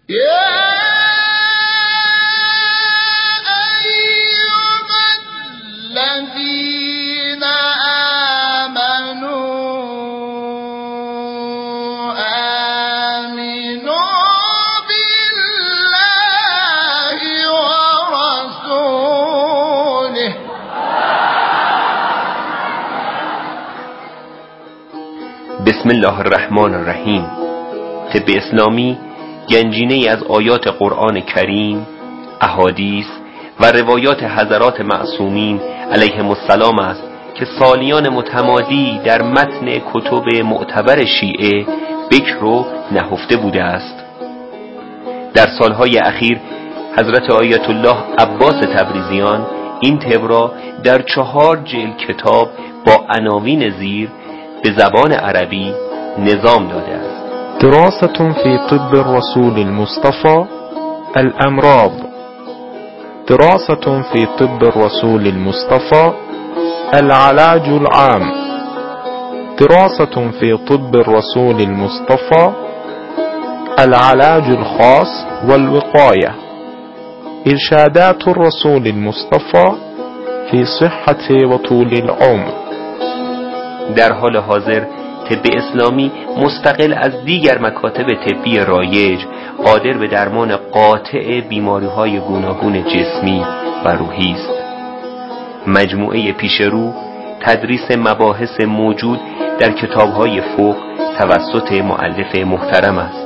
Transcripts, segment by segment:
بسم الله الرحمن الرحیم. طب اسلامی گنجینه‌ای از آیات قرآن کریم، احادیث و روایات حضرات معصومین علیهم السلام است که سالیان متمادی در متن کتب معتبر شیعه بکر و نهفته بوده است. در سالهای اخیر حضرت آیت الله عباس تبریزیان این طب را در 4 جلد کتاب با عناوین زیر به زبان عربی نظام داده است. دراسة في طب الرسول المصطفى الأمراض. دراسة في طب الرسول المصطفى العلاج العام. دراسة في طب الرسول المصطفى العلاج الخاص والوقاية. إرشادات الرسول المصطفى في صحة وطول العمر. در حال حاضر طب اسلامی مستقل از دیگر مکاتب طبی رایج قادر به درمان قاطع بیماری‌های گوناگون جسمی و روحی است. مجموعه پیشرو تدریس مباحث موجود در کتاب‌های فقه توسط مؤلف محترم است.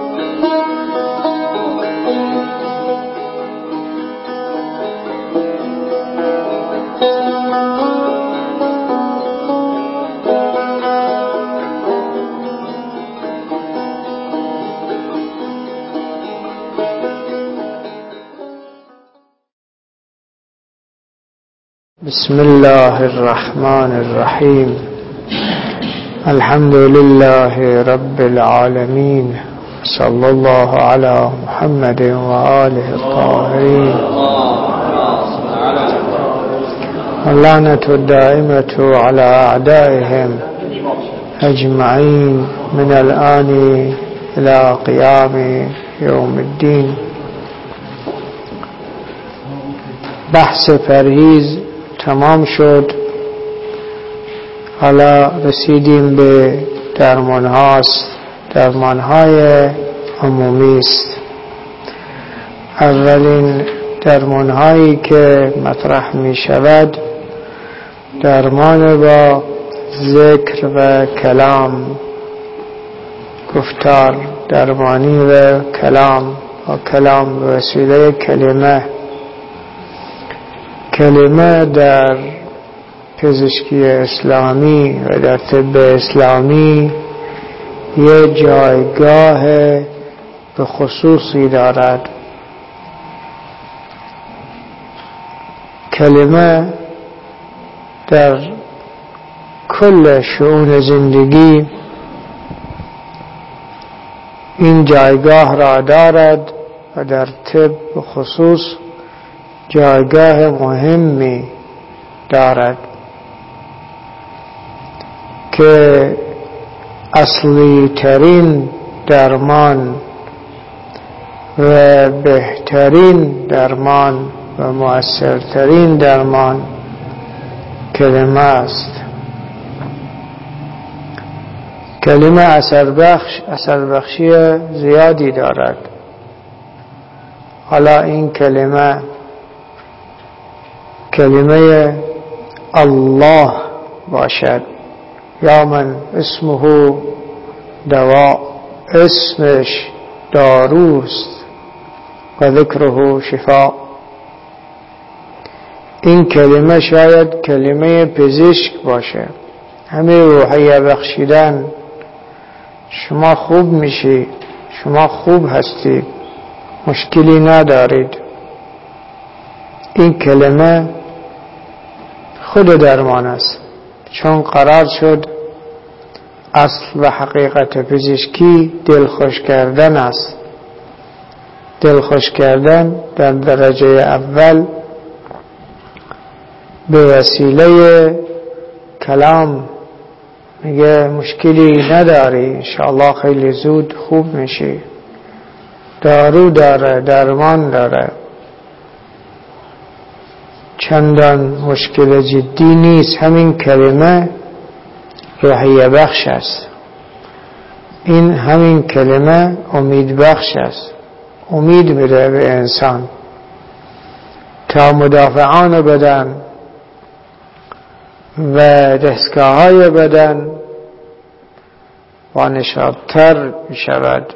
بسم الله الرحمن الرحيم. الحمد لله رب العالمين. صلى الله على محمد وآله الطاهرين. اللعنة الدائمة على أعدائهم أجمعين من الآن إلى قيام يوم الدين. بحث پرهیز تمام شد. حالا رسیدیم به درمانهای عمومی است. اولین درمانهایی که مطرح می شود درمان با ذکر و کلام، گفتار درمانی و کلام به وسیله کلمه در پزشکی اسلامی و در طب اسلامی یه جایگاه به خصوصی دارد. کلمه در کل شؤون زندگی این جایگاه را دارد و در طب به خصوص جایگاه مهمی دارد که اصلی ترین درمان و بهترین درمان و مؤثرترین درمان کلمه است. کلمه اثر بخشی زیادی دارد. حالا این کلمه الله باشد یا من اسمه دوا، اسمش داروست و ذکره شفا. این کلمه شاید کلمه پزشک باشه، همه روحیه بخشیدن، شما خوب میشی، شما خوب هستید، مشکلی ندارید. این کلمه خود درمان است، چون قرار شد اصل و حقیقت پزشکی دلخوش کردن است. دلخوش کردن در درجه اول به وسیله کلام میگه مشکلی نداری، انشاءالله خیلی زود خوب میشی. دارو داره، درمان داره، چندان مشکل جدی نیست. همین کلمه روحیه بخش است. این همین کلمه امید بخش است. امید میده به انسان تا مدافعان بدن و دستگاه‌های بدن با نشاط‌تر می‌شود،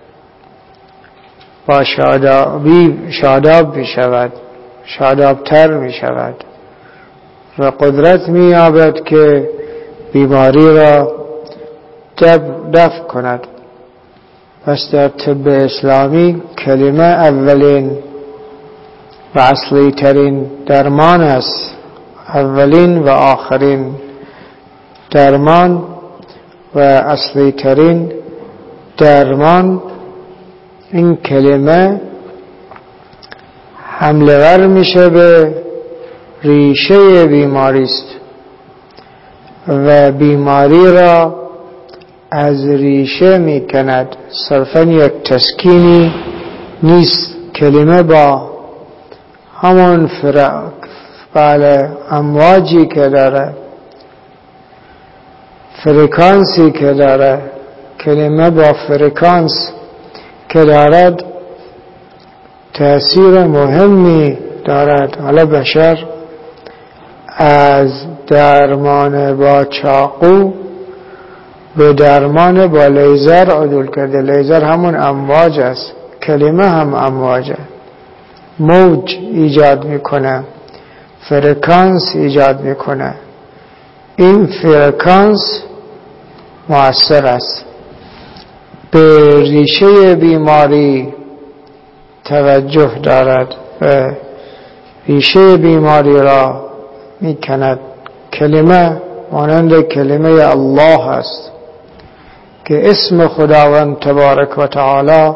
با شاداب می‌شود، شادابتر می‌شود و قدرت می‌یابد که بیماری را دفع کند. پس در طب اسلامی کلمه اولین و اصلی ترین درمان است. اولین و آخرین درمان و اصلی ترین درمان. این کلمه حمله ور میشه به ریشه بیماری است و بیماری را از ریشه میکند. صرفاً یک تسکینی نیست. کلمه با همون امواجی که داره، فرکانسی که داره، کلمه با فرکانس که دارد تأثیر مهمی دارد. حالا بشر از درمان با چاقو به درمان با لیزر عدول کرده. لیزر همون امواج است، کلمه هم امواجه، موج ایجاد میکنه، فرکانس ایجاد میکنه. این فرکانس مؤثر است، به ریشه بیماری توجه دارد و ریشه بیماری را میکند. کلمه مانند کلمه الله است که اسم خداوند تبارک و تعالی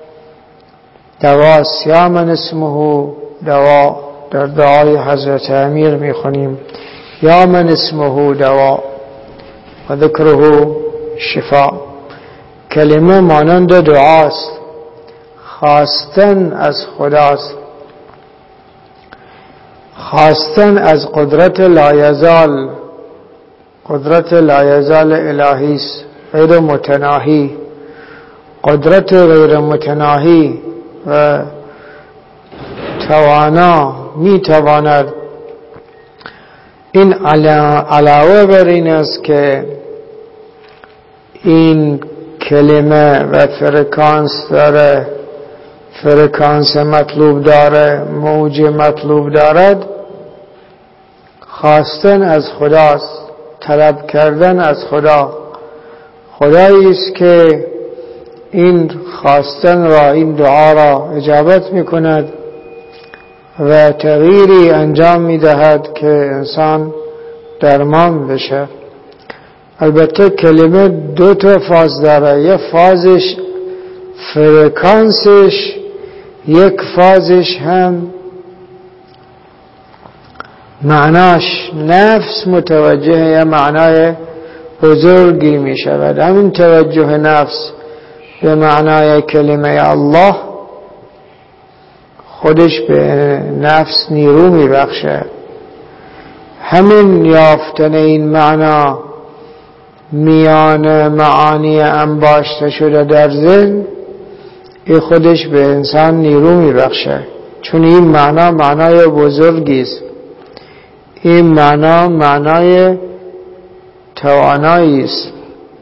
دواست. یا من اسمه دوا، در دعای حضرت امیر میخونیم یا من اسمه دوا و ذکره شفا. کلمه مانند دعاست، خواستن از خداست، خواستن از قدرت لایزال. قدرت لایزال الهی است، غیر متناهی. قدرت غیر متناهی و توانا میتواند. این علاوه بر این است که این کلمه و فرکانس داره، فرکانس مطلوب داره، موج مطلوب دارد. خواستن از خداست، طلب کردن از خدا. خدایی است که این خواستن را، این دعا را اجابت میکند و تغییری انجام میدهد که انسان درمان بشه. البته کلمه دو تا فاز داره، یک فازش فرکانسش، یک فازش هم معناش نفس متوجه یا معنای بزرگی می شود. همین توجه نفس به معنای کلمه الله خودش به نفس نیرو می بخشه. همین یافتن این معنا میان معانی انباشته شده در ذهن، این خودش به انسان نیرو می بخشه، چون این معنا معنای بزرگی است. این معنا معنای توانایی است.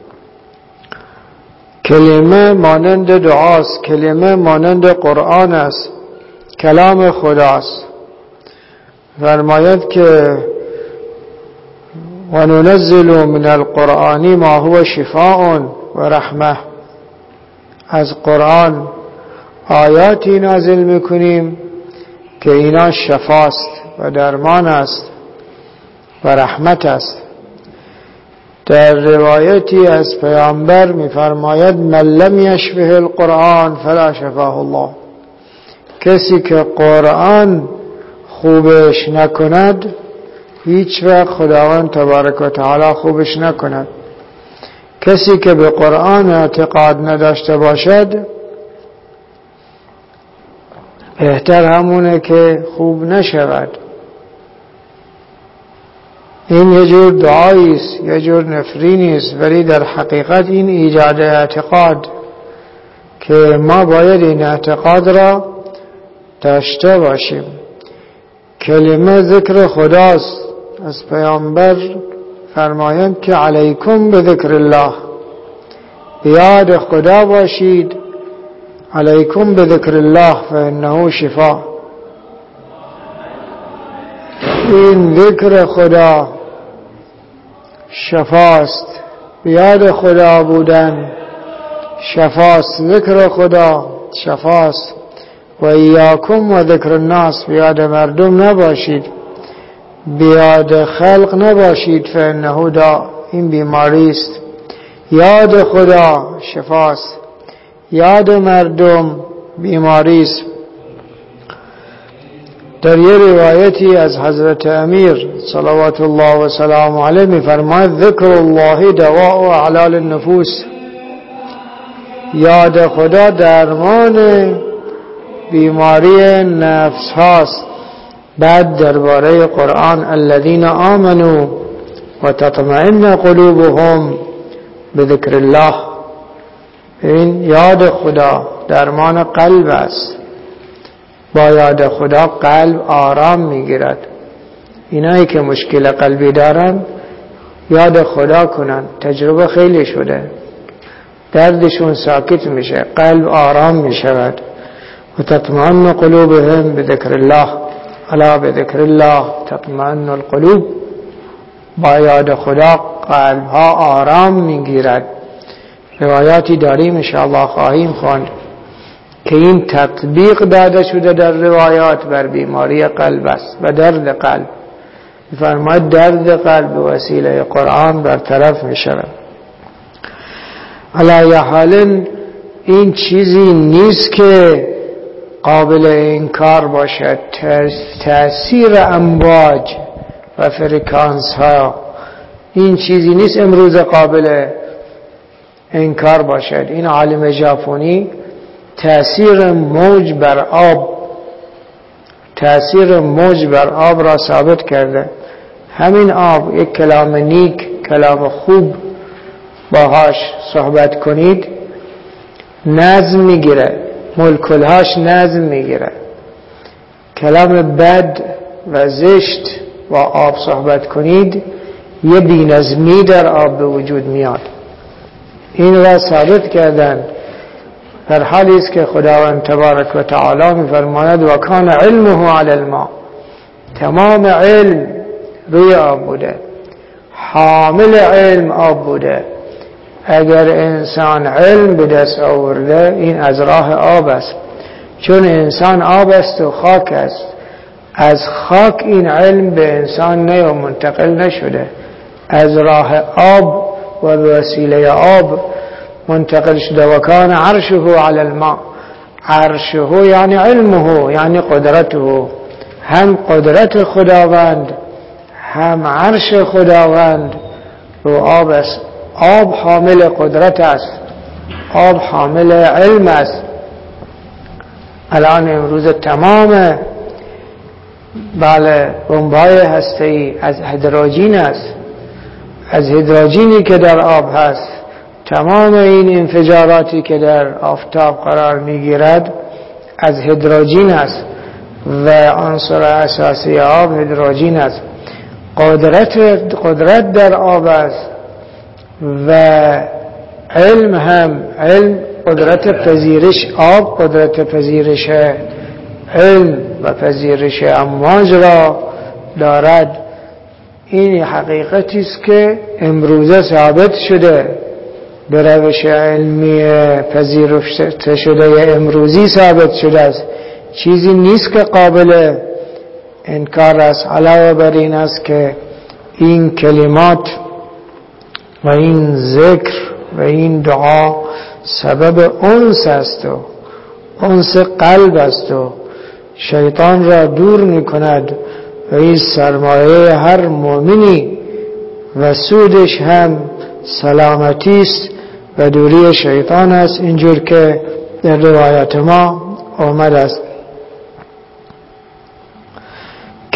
کلمه مانند دعاست، کلمه مانند قرآن است، کلام خداست. فرماید که وننزل من القرآن ما هو شفاء و رحمه. از قرآن آیاتی نازل میکنیم که اینا شفاست و درمان است و رحمت است. در روایتی از پیامبر میفرماید من لم یشفه القرآن فلا شفاه الله. کسی که قرآن خوبش نکند هیچ وقت خداوند تبارک و تعالی خوبش نکند. کسی که به قرآن اعتقاد نداشته باشد بهتر همونه که خوب نشود. این یه جور دعایی است، یه جور نفرینی است، ولی در حقیقت این ایجاد اعتقاد که ما باید این اعتقاد را داشته باشیم. کلمه ذکر خداست. از پیامبر فرمایند که علیکم به ذکر الله، بیاد خدا باشید. علیکم به ذکر الله فانه شفا. این ذکر خدا شفاست، بیاد خدا بودن شفاست، ذکر خدا شفاست. و ایاکم و ذکر الناس، بیاد مردم نباشید، بیاد خلق نباشید. فانه داء، این بیماری است. یاد خدا شفاست، یاد مردم بیماری است. در یه روایتی از حضرت امیر صلوات الله و سلام علیه می‌فرماید ذکر الله دواء و علال النفوس. یاد خدا درمان بیماری نفس هاست. بعد درباره قرآن الذين آمنوا و تطمئن قلوبهم بذکر الله. این یاد خدا درمان قلب است. با یاد خدا قلب آرام میگیرد. اینایی که مشکل قلبی دارن یاد خدا کنن، تجربه خیلی شده، دردشون ساکت میشه، قلب آرام میشود. و تطمئن قلوبهم بذکر الله، الا بذکر الله تطمئن القلوب. با یاد خدا قلب ها آرام میگیرد. روایاتی داریم انشاءالله خواهیم خواند که این تطبیق داده شده در روایات بر بیماری قلب است و درد قلب. فرماید درد قلب به وسیله قرآن برطرف می شود. علی حال این چیزی نیست که قابل انکار باشد. تأثیر امواج و فرکانس ها این چیزی نیست امروز قابل انکار باشد. این عالم ژاپنی تأثیر موج بر آب را ثابت کرده. همین آب، یک کلام نیک، کلام خوب باهاش صحبت کنید نظم میگیره، مولکولهاش نظم میگیره. کلام بد و زشت با آب صحبت کنید یه بی‌نظمی در آب به وجود میاد. این را ثابت کردن در حالی است که خداوند تبارک و تعالی می‌فرماید و کان علمه علی الماء. تمام علم روی آب بوده، حامل علم آب بوده. اگر انسان علم به دست آورده این از راه آب است، چون انسان آب است و خاک است. از خاک این علم به انسان منتقل نشده، از راه آب و به وسیله آب منتقل شده. و کان عرشه علی الماء. عرشه یعنی علمه، یعنی قدرته. هم قدرت خداوند هم عرش خداوند رو آب است. آب حامل قدرت است، آب حامل علم است. الان امروز تمام بمب‌های هسته‌ای از هیدروژن است. از هیدروژنی که در آب هست. تمام این انفجاراتی که در آفتاب قرار میگیرد از هیدروژن است و عنصر اساسی آب هیدروژن است. قدرت در آب است و علم هم، علم قدرت پذیرش آب، قدرت پذیرش علم و پذیرش امواج را دارد. این حقیقتی است که امروزه ثابت شده، به روش علمی پذیرفته شده امروزی ثابت شده است. چیزی نیست که قابل انکار است. علاوه بر این است که این کلمات و این ذکر و این دعا سبب انس است و انس قلب است و شیطان را دور می کند و این سرمایه هر مؤمنی و سودش هم سلامتی است و دوری شیطان است، اینجور که در روایات ما آمد است.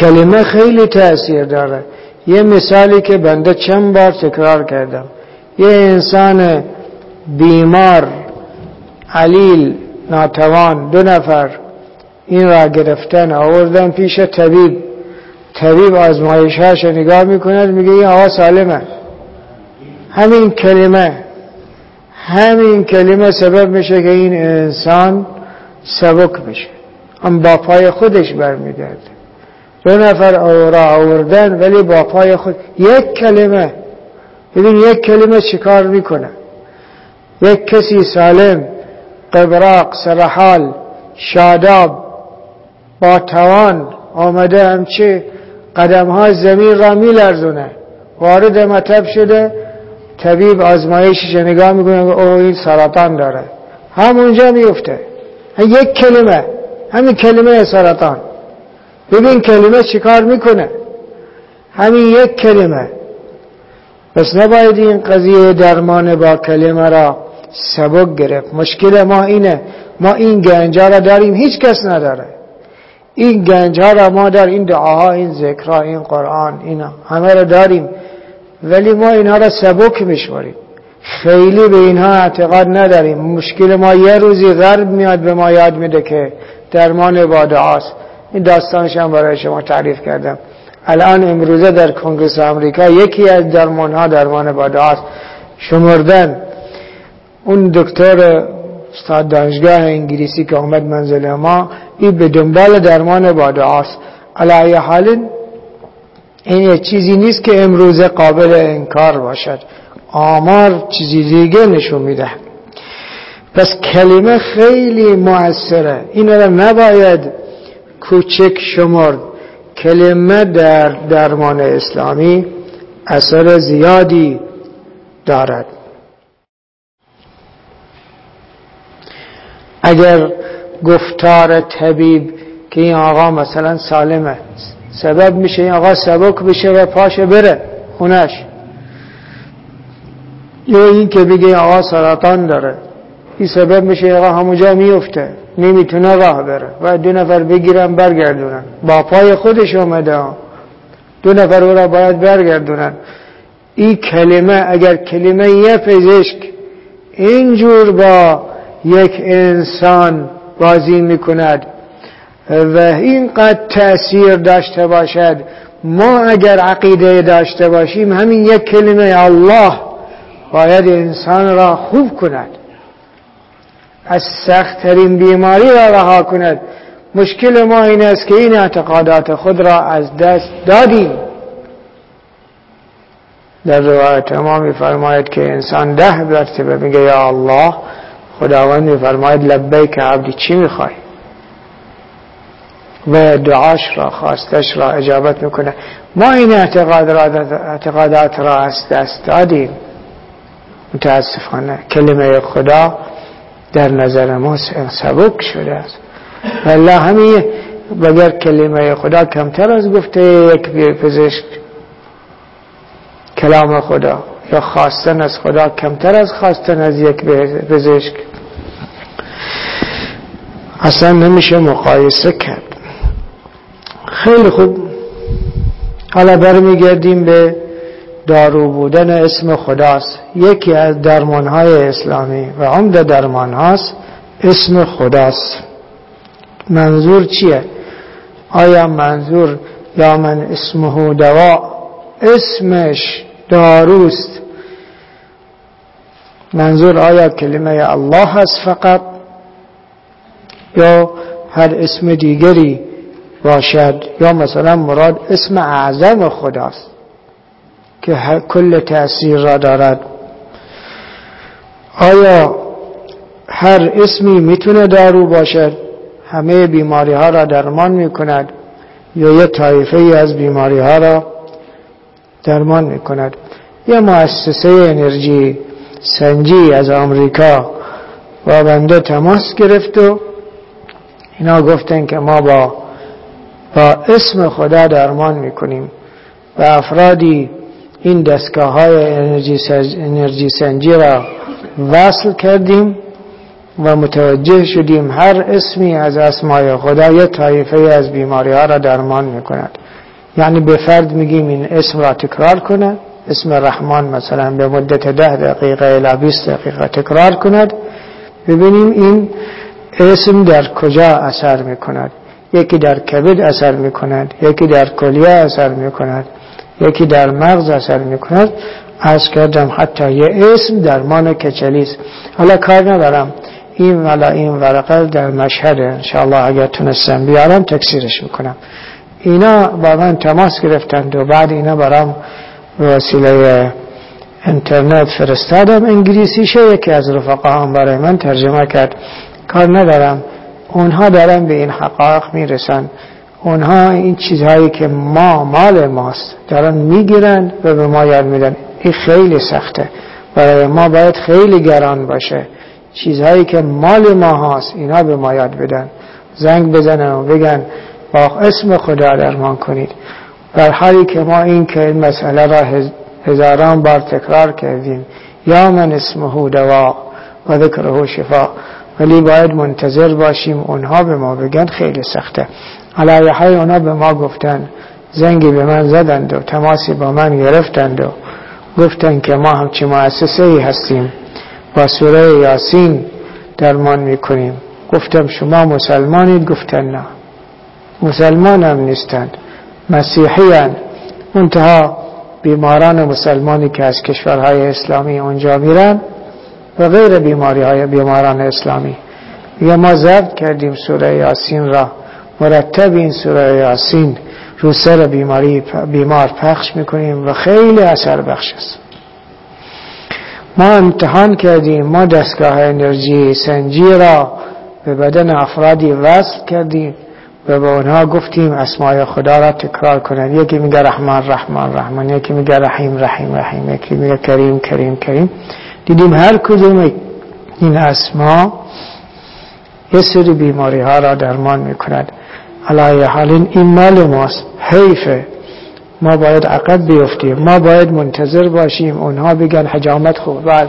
کلمه خیلی تأثیر داره. یه مثالی که بنده چند بار تکرار کردم، یه انسان بیمار علیل ناتوان 2 نفر این را گرفتن آوردن پیش طبیب آزمایش‌هاش نگاه میکند، میگه این آقا سالمه. همین کلمه سبب میشه که این انسان سبک بشه، هم با پای خودش برمیگرده. 2 نفر آوردن ولی با پای خود. یک کلمه، ببین یک کلمه چیکار میکنه. یک کسی سالم، قبراق، سرحال، شاداب، با توان آمده همچه قدم‌ها زمین را میلرزونه، وارد مطب شده، طبیب آزمایشش نگاه میکنه، او این سرطان داره، همونجا میفته. یک کلمه، همین کلمه سرطان. ببین کلمه چیکار میکنه، همین یک کلمه. پس نباید این قضیه درمان با کلمه را سبک گرفت. مشکل ما اینه، ما این گنجا را داریم، هیچ کس نداره. این گنجا را ما در این دعاها، این ذکرها، این قرآن، اینا همه را داریم، ولی ما اینها را سبک میشماریم، خیلی به اینها اعتقاد نداریم. مشکل ما یه روزی غرب میاد به ما یاد میده که درمان با دعاست. این داستانش هم برای شما تعریف کردم. الان امروزه در کنگره آمریکا یکی از درمانها درمان با دعاست. شمردن اون دکتر استاد دانشگاه انگلیسی که اومد منزل ما، این به دنبال درمان با دعاست. علی حال این یه چیزی نیست که امروزه قابل انکار باشد، آمار چیزی دیگه نشون میده. پس کلمه خیلی مؤثره، این را نباید کوچک شمرد. کلمه در درمان اسلامی اثر زیادی دارد. اگر گفتار طبیب که این آقا مثلا سالمه سبب میشه این آقا سبک بشه و پاشه بره خونش، یا این که بگه آقا سرطان داره، این سبب میشه آقا همونجا میفته، نمیتونه راه بره و 2 نفر بگیرن برگردونن. با پای خودش اومده، 2 نفر او را باید برگردونن. این کلمه، اگر کلمه یه پزشک اینجور با یک انسان بازی میکند و اینقدر تأثیر داشته باشد، ما اگر عقیده داشته باشیم همین یک کلمه الله باید انسان را خوب کند، از سخت‌ترین بیماری را رها کند. مشکل ما این است که این اعتقادات خود را از دست دادیم. در روایت ما می‌فرماید که انسان 10 مرتبه میگه یا الله، خداوند می‌فرماید لبیک عبدی، چی می‌خوای؟ و دعاش را، خواستش را اجابت میکنه. ما این اعتقادات را از دست دادیم متاسفانه. کلمه خدا در نظر ما سبک شده است. والله همین بگر کلمه خدا کمتر از گفته یک پزشک، کلام خدا یا خواستن از خدا کمتر از خواستن از یک پزشک، اصلا نمیشه مقایسه کرد. خیلی خوب، حالا برمیگردیم به دارو بودن اسم خداست. یکی از درمانهای اسلامی و عمده درمانهاست اسم خداست. منظور چیه؟ آیا منظور یا من اسمه دوا، اسمش داروست، منظور آیا کلمه الله هست فقط، یا هر اسم دیگری باشد، یا مثلا مراد اسم اعظم خداست که کل تأثیر را دارد؟ آیا هر اسمی میتونه دارو باشد، همه بیماری ها را درمان میکند، یا یه طایفه ای از بیماری ها را درمان میکند؟ یه مؤسسه انرژی سنجی از آمریکا با بنده تماس گرفت و اینا گفتن که ما با اسم خدا درمان میکنیم و افرادی این دستگاه های انرژی سنجی را وصل کردیم و متوجه شدیم هر اسمی از اسمای خدا یه طایفه از بیماری ها را درمان میکند. یعنی به فرد میگیم این اسم را تکرار کنه، اسم رحمان مثلا به مدت 10 دقیقه الی 20 دقیقه تکرار کند، ببینیم این اسم در کجا اثر میکند. یکی در کبد اثر میکند، یکی در کلیه اثر میکند، یکی در مغز اثر میکند. عرض کردم حتی یه اسم درمان کچلیست. حالا کار ندارم این ولا این ورقه در مشهد انشاءالله اگر تونستم بیارم تکثیرش میکنم. اینا با من تماس گرفتند و بعد اینا برام وسیله اینترنت فرستادم، انگلیسیشه، یکی از رفقاهم برای من ترجمه کرد. کار ندارم، اونها دارن به این حقایق میرسن. اونها این چیزهایی که مال ماست دارن میگیرن و به ما یاد میدن. این خیلی سخته، برای ما باید خیلی گران باشه. چیزهایی که مال ما هست اینا به ما یاد بدن، زنگ بزنن و بگن با اسم خدا درمان کنید. در حالی که ما این مسئله را هزاران بار تکرار کردیم، یا من اسمه دوا و ذکره شفا، ولی باید منتظر باشیم اونها به ما بگن. خیلی سخته. علیه حال اونها به ما گفتن، زنگی به من زدند و تماسی با من گرفتند و گفتن که ما همچی مؤسسه‌ای هستیم با سوره یاسین درمان میکنیم. گفتم شما مسلمانید؟ گفتن نه، مسلمان هم نیستند، مسیحی هستند. منتها بیماران مسلمانی که از کشورهای اسلامی اونجا میرن و غیر بیماران اسلامی، یا ما ضبط کردیم سوره یاسین را، مرتب این سوره یاسین رو سر بیمار پخش میکنیم و خیلی اثر بخش است. ما امتحان کردیم، ما دستگاه انرژی سنجی را به بدن افرادی وصل کردیم و به اونها گفتیم اسمای خدا را تکرار کنند. یکی میگه رحمان رحمان رحمان، یکی میگه رحیم رحیم رحیم، یکی میگه کریم کریم کریم. دیدیم هر کدوم این اسما یه سری بیماری ها را درمان میکند. علیه حال این مال ماست، حیفه. ما باید عقب بیفتیم، ما باید منتظر باشیم اونها بگن حجامت خوب. بله،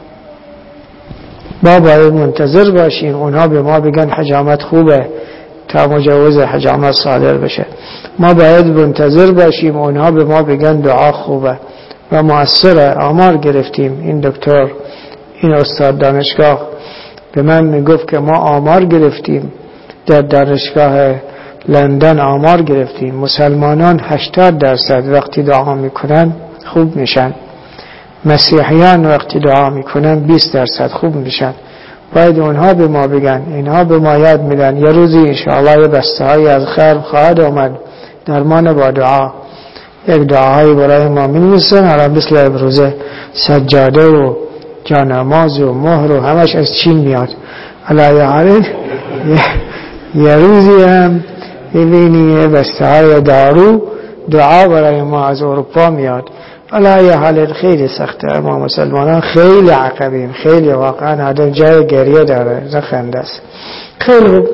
ما باید منتظر باشیم اونها به ما بگن حجامت خوبه تا مجوز حجامت صادر بشه. ما باید منتظر باشیم اونها به ما بگن دعا خوبه و مؤثره. آمار گرفتیم، این دکتر، این استاد دانشگاه به من میگفت که ما آمار گرفتیم در دانشگاه لندن، آمار گرفتیم مسلمانان 80% وقتی دعا میکنن خوب میشن، مسیحیان وقتی دعا میکنن 20% خوب میشن. باید اونها به ما بگن، اینها به ما یاد میدن. یه روزی انشاءالله یه بسته های از خیر خواهد آمد درمان با دعا. یک دعاهایی برای ما می‌نویسن، حالا مثل ابروزه سجاده و جانماز و مهر و همش از چین میاد. علیه حال یه روزی هم ببینی بسته های دعا برای ما از اروپا میاد. علیه حال خیلی سخته. ما مسلمانان خیلی عقبیم، خیلی واقعا آدم جای گریه داره، نخنده است. خیلی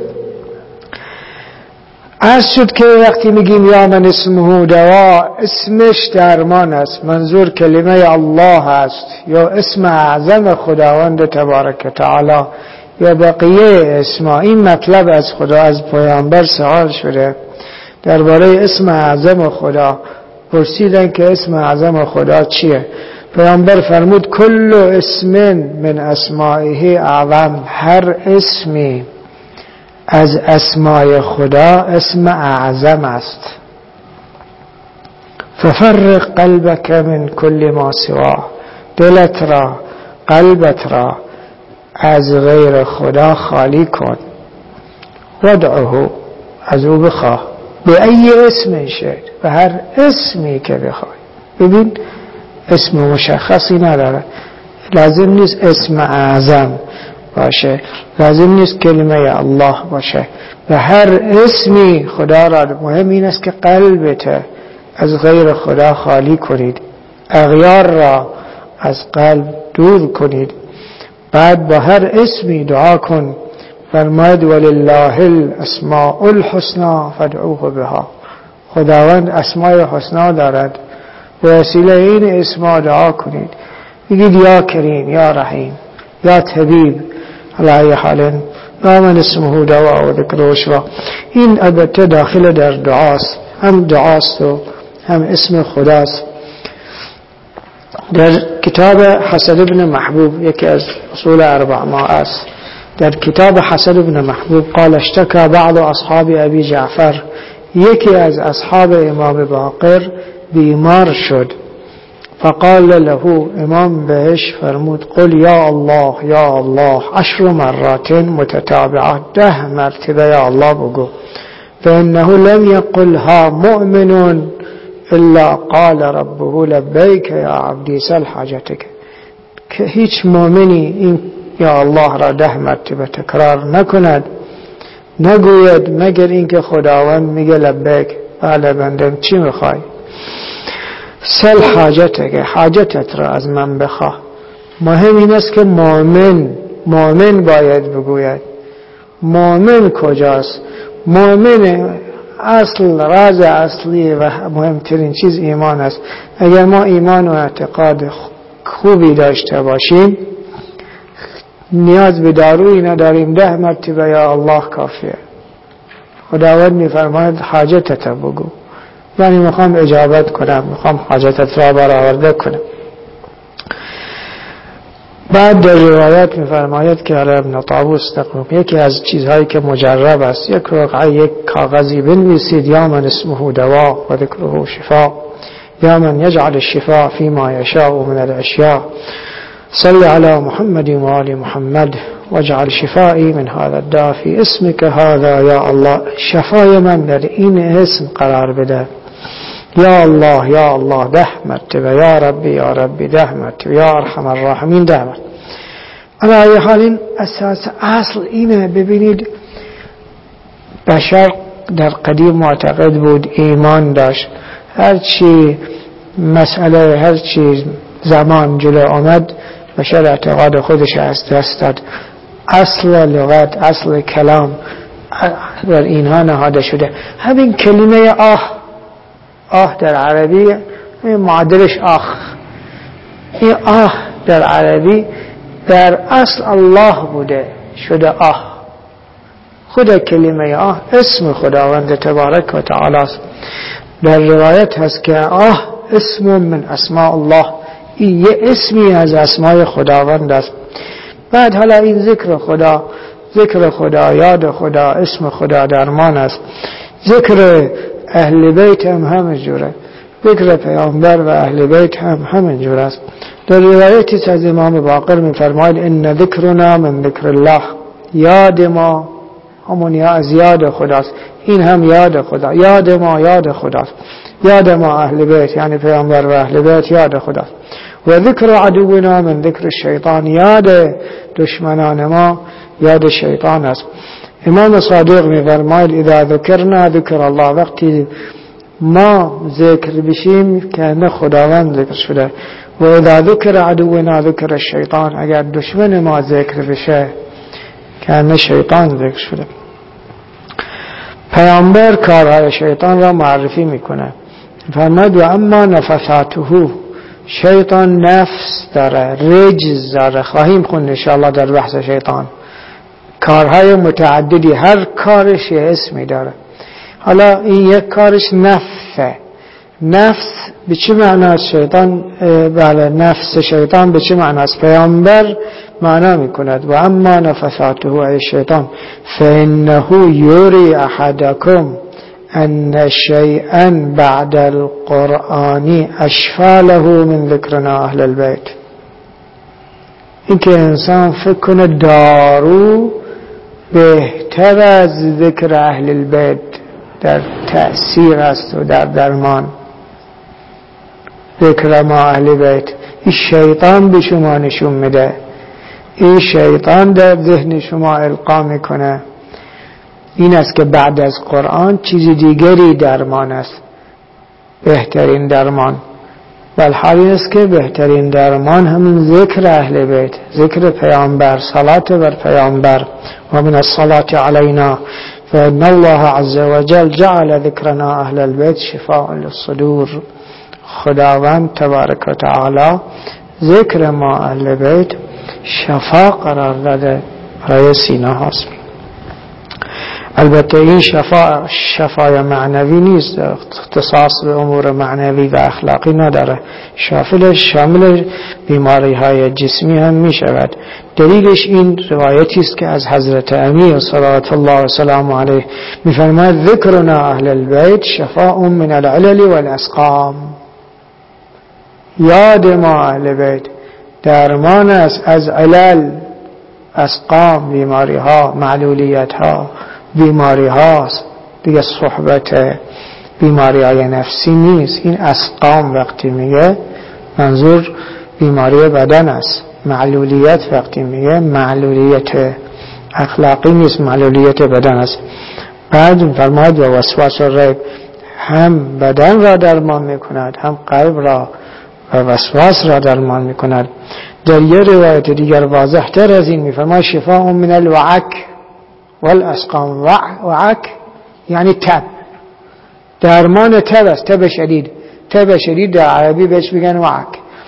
عرض شد که وقتی میگیم یا من اسمه دوا، اسمش درمان است، منظور کلمه الله است یا اسم اعظم خداوند تبارک تعالی یا بقیه اسما. این مطلب از خدا، از پیامبر سوال شده درباره اسم اعظم خدا. پرسیدن که اسم اعظم خدا چیه؟ پیامبر فرمود کل اسم من اسمائه اعظم، هر اسمی از اسمای خدا اسم اعظم است. ففرق قلبك من كل ما سواه، دلت را، قلبت را از غیر خدا خالی کن. ودعه، از او بخواه، به ای اسم شد، به هر اسمی که بخوای. ببین اسم مشخصی نداره، لازم نیست اسم اعظم باشه، لازم نیست کلمه الله باشه، به هر اسمی خدا را. مهم این است که قلبت از غیر خدا خالی کنید، اغیار را از قلب دور کنید. بعد با هر اسمی دعا کن. فرماید ولله الاسماء الحسنى فادعوه بها، خداوند اسماء حسنا دارد، به وسیله این اسما دعا کنید. بگید یا کریم، یا رحیم، یا طبیب. علی حال یا من اسمه دوا و ذکر و شفا. این البته داخل در دعاست، هم دعاست و هم اسم خداست. در کتاب حسن بن محبوب یکی از اصول 4 است، در کتاب حسن بن محبوب قال اشتكى بعض اصحاب ابي جعفر، یکی از اصحاب امام باقر بیمار شد، فقال له، امام بهش فرمود قل یا الله یا الله 10 مرات متتابعات، 10 مرتبه یا الله بگو، فانه لم يقلها مؤمن الا قال ربه لبیک یا عبدی سل حاجتک، که هیچ مؤمنی این یا الله را 10 مرتبه تکرار نکند، نگوید مگر اینکه خداوند میگه لبیک، بله بنده چی میخوای، سل حاجتک، حاجتت را از من بخواه. مهم این است که مؤمن باید بگوید. مؤمن کجاست؟ مؤمن اصل راز اصلی و مهمترین چیز ایمان است. اگر ما ایمان و اعتقاد خوبی داشته باشیم نیاز به دارویی نداریم، 10 مرتبه یا الله کافیه. خداوند میفرماید حاجتت بگو، یعنی میخوام اجابت کنم، میخوام حاجتت را برآورده کنم. بعد در روایت میفرماید که ابن طاووس یکی از چیزهایی که مجرب است، یک رقعه یک کاغذی بنویسید یا من اسمه دوا و ذکره شفا، یا من یجعل الشفاء فيما يشاء من الاشیاء، صل على محمد و آل محمد واجعل شفائي من هذا الداء في اسمك هذا یا الله، شفای من در این اسم قرار بده، یا الله یا الله 10 مرتبه، یا ربی یا ربی 10 مرتبه، یا ارحم الراحمین 10 مرتبه. علی حال این اساس اصل اینه. ببینید بشر در قدیم معتقد بود، ایمان داشت، هرچی مسئله هرچی زمان جلو آمد بشر اعتقاد خودش از دست داد. اصل لغت، اصل کلام در اینها نهاده شده. همین کلمه آه در عربی معادلش آخ، این آه در عربی در اصل الله بوده شده آه. خود کلمه آه اسم خداوند تبارک و تعالی است. در روایت هست که آه اسم من اسماء الله، این یه اسمی از اسمای خداوند است. بعد حالا این ذکر خدا، یاد خدا، اسم خدا درمان است. ذکر اهل بیت هم همینجوره، ذکر پیامبر و اهل بیت هم همینجور است. در روایتی از امام باقر می‌فرماید ان ذکرنا من ذکر الله، یاد ما همون از یاد خداست، این هم یاد خدا، یاد ما یاد خداست، یاد ما اهل بیت یعنی پیامبر و اهل بیت یاد خداست. و ذکر عدونا من ذکر الشیطان، یاد دشمنان ما یاد شیطان است. امام صادق می‌فرماید اذا ذکرنا ذکر الله، وقتی ما ذکر بشیم که نه خداوند ذکر شده. و اذا ذکر عدونا ذکر الشیطان، اگر دشمن ما ذکر بشه که نه شیطان ذکر شده. پیامبر کارهای شیطان را معرفی میکنه، فرماید و اما نفثاته، شیطان نفس داره، رجز داره، خواهیم خوند انشاءالله در بحث شیطان. کارهای متعددی، هر کارش یه اسمی داره. حالا این یک کارش نفسه. نفس به چه معناست؟ شیطان بله نفس شیطان به چه معناست؟ پیامبر معنا میکند و اما نفثاته ای شیطان فانه یوری احدکم ان شیئا بعد القرآن اشفى له من ذکرنا اهل البیت. این که انسان فکر کنه دارو بهتر از ذکر اهل البیت در تأثیر است و در درمان. ذکر ما اهل بیت، این شیطان به شما نشون میده، این شیطان در ذهن شما القا میکنه. این است که بعد از قرآن چیز دیگری درمان است، بهترین درمان. بل حال این است که بهترین درمان همین ذکر اهل بیت، ذکر پیامبر، صلات بر پیامبر. و من الصلاة علینا فإن الله عز وجل جعل ذکرنا اهل البیت شفاء للصدور. خداوند تبارک و تعالی ذکر ما اهل بیت شفا قرار داده برای سینه هاست. البته این شفای معنوی نیست، اختصاص به امور معنوی و اخلاقی نداره، شامل بیماری های جسمی هم می شود. دلیلش این روایتی است که از حضرت امیر صلوات الله و سلام علیه می فرماید ذکرنا اهل البیت شفاء من العلل والاسقام. یاد ما اهل بیت درمان است از علل، اسقام، بیماری ها، معلولیت ها، بیماری هاست دیگه. صحبت بیماری های نفسی نیست. این اسقام وقتی میگه منظور بیماری بدن است. معلولیت وقتی میگه معلولیت اخلاقی نیست، معلولیت بدن است. بعد فرماید و وسواس الریب هم بدن را درمان میکند، هم قلب را و وسواس را درمان میکند. در یه روایت دیگر واضح تر از این میفرماید شفاء من الوعک والاسقام. وعک یعنی تب، درمان تب است. تب شدید، تب شدید در عربی بهش میگن وعک.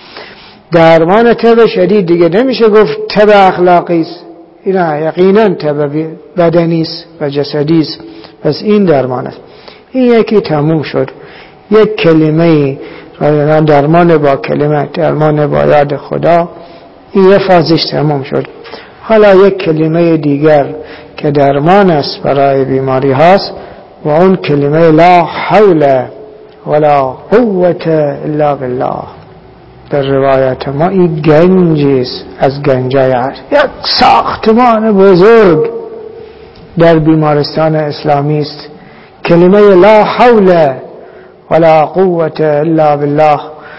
درمان تب شدید دیگه نمیشه گفت تب اخلاقی است، اینا یقینا تب بدنی است و جسدی است. پس این درمان است. این یکی تموم شد. یک کلمه درمان با کلمه، درمان با یاد خدا، این یه فازش تموم شد. حالا یک کلمه دیگر که درمان است برای بیماری هاست و اون کلمه لا حول ولا قوة الا بالله. در روایت ما این گنجی است از گنجای عرش. یک ساختمان بزرگ در بیمارستان اسلامی است. کلمه لا حول ولا قوة الا بالله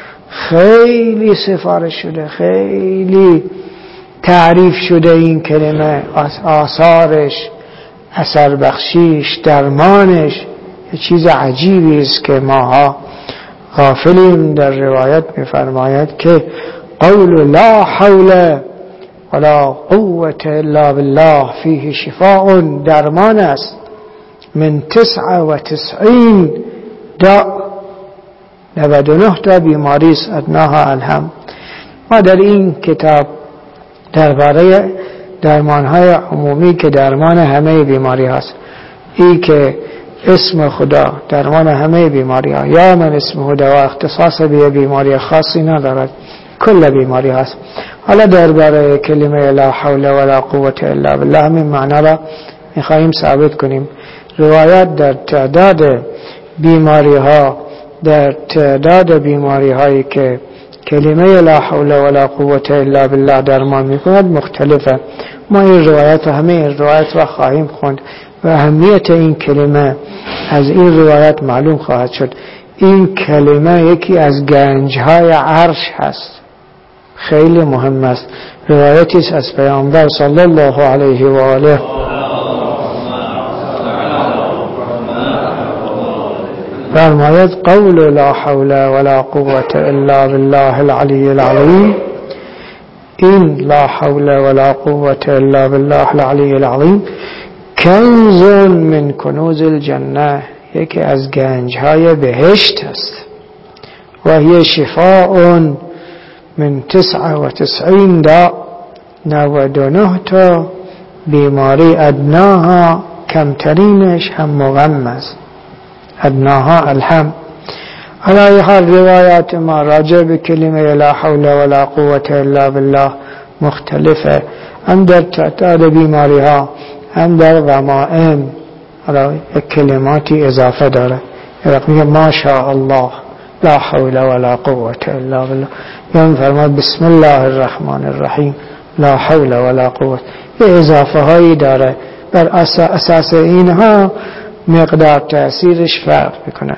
خیلی سفارش شده، خیلی تعریف شده. این کلمه آثارش، اثر بخشیش، درمانش یه چیز عجیبی است که ماها غافلیم. در روایت می‌فرماید که قول لا حول ولا قوة الا بالله فیه شفاء، درمان است من 99 داء، 99 تا بیماری است، ادناها الهم. ما در این کتاب درباره درمانهای عمومی که درمان همه بیماری هست، این که اسم خدا درمان همه بیماری ها، یا من اسمه دوا، اختصاص به بیماری خاصی ندارد، کل بیماری هست. حالا درباره کلمه لا حول ولا قوة الا بالله همین معنا را میخواییم ثابت کنیم. روایات در تعداد بیماری ها، در تعداد بیماری هایی که کلمه لا حول ولا قوة الا بالله درمان میکند مختلفه. ما این روایات، همه این روایات را خواهیم خوند و اهمیت این کلمه از این روایات معلوم خواهد شد. این کلمه یکی از گنجهای عرش هست، خیلی مهم است. روایتی است از پیامبر صلی الله علیه و آله فرماید قول لا حول ولا قوة الا بالله العلی العظیم. این لا حول ولا قوة الا بالله العلی العظیم کنز من کنوز الجنه، یکی از گنجهای بهشت است. و هی شفاء من 99 داء، 99 تا بیماری، ادناها کمترینش هم مغم است، ادناها الهم. علی حال روایات ما راجع به کلمه لا حول ولا قوة الا بالله مختلفه، هم در تعداد بیماری ها، هم در غمائم. حالا کلماتی اضافه داره، میگه ما شاء الله لا حول ولا قوة الا بالله، یا فرماد بسم الله الرحمن الرحیم لا حول ولا قوة. یه اضافه هایی داره، بر اساس اینها مقدار تأثیرش فرق میکنه.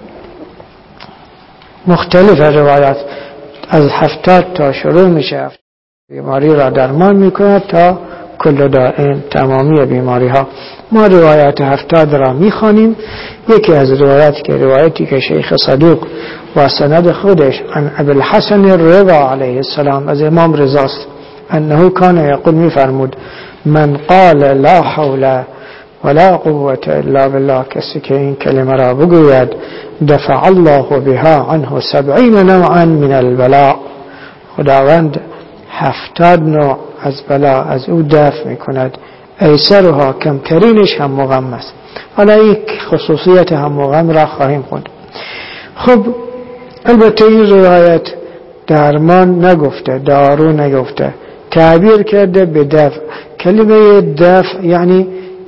مختلف روایات از 70 تا شروع میشه، بیماری را درمان میکنه تا کل دائم، تمامی بیماری ها. ما روایات 70 را میخوانیم. یکی از روایات که روایتی که شیخ صدوق و سند خودش عن ابی الحسن الرضا علیه السلام از امام رضاست، انه کان یقول، میفرمود من قال لا حول ولا قوة الا بالله، کسی که این کلمه را بگوید دفع الله بها عنه 70 نوعا من البلاء، خداوند 70 نوع از بلا از او دفع میکند. ایسرها کمترینش هم غم است. حالا این خصوصیت هم غم را خواهیم خوند. خب البته این روایت درمان نگفته، دارو نگفته، تعبیر کرده به دفع. کلمه دفع یعنی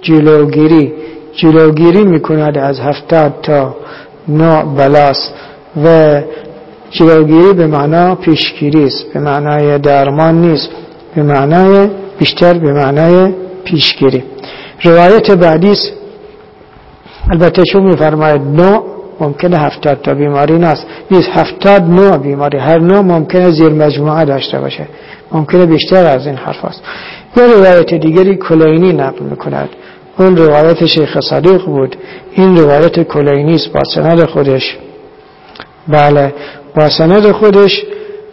جلوگیری میکند از 70 تا 9 بلاست و جلوگیری به معنای پیشگیری است، به معنای درمان نیست، به معنای بیشتر به معنای پیشگیری. روایت بعدی است. البته شو میفرماید 9 ممکنه 70 تا بیماری نیست 70 نوع بیماری، هر نوع ممکنه زیر مجموعه داشته باشه، ممکنه بیشتر از این حرف است. یه روایت دیگری کلینی نقل میکند، اون روایت شیخ صدوق بود، این روایت کلینی است با سند خودش. بله با سند خودش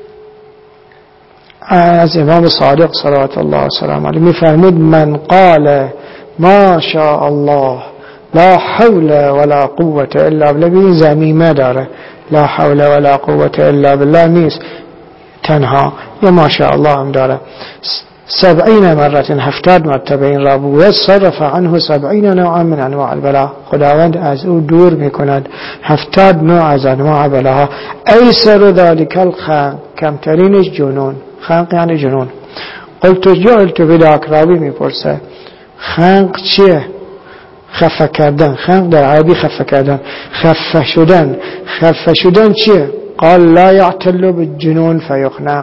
از امام صادق صلوات الله و سلامه علیه میفرمود من قال ما شاء الله لا حول ولا قوة الا بالله، این ضمیمه داره، لا حول ولا قوة الا بالله نیست تنها، یا ما شاء الله هم داره. 70 مرة 70 مرتبه این را بود. صرف عنه 70 نوعا من انواع البلاء، خداوند از او دور میکند 70 نوع از انواع بلاها. ایسر ذلك الخنق، کمترینش جنون. خنق یعنی جنون. قلت جعلت بداک، راوی میپرسه خنق چیه؟ خفه کردن. خنق در عربی خفه کردن، خفه شدن چیه؟ قال لا يعتل بالجنون فيخنق،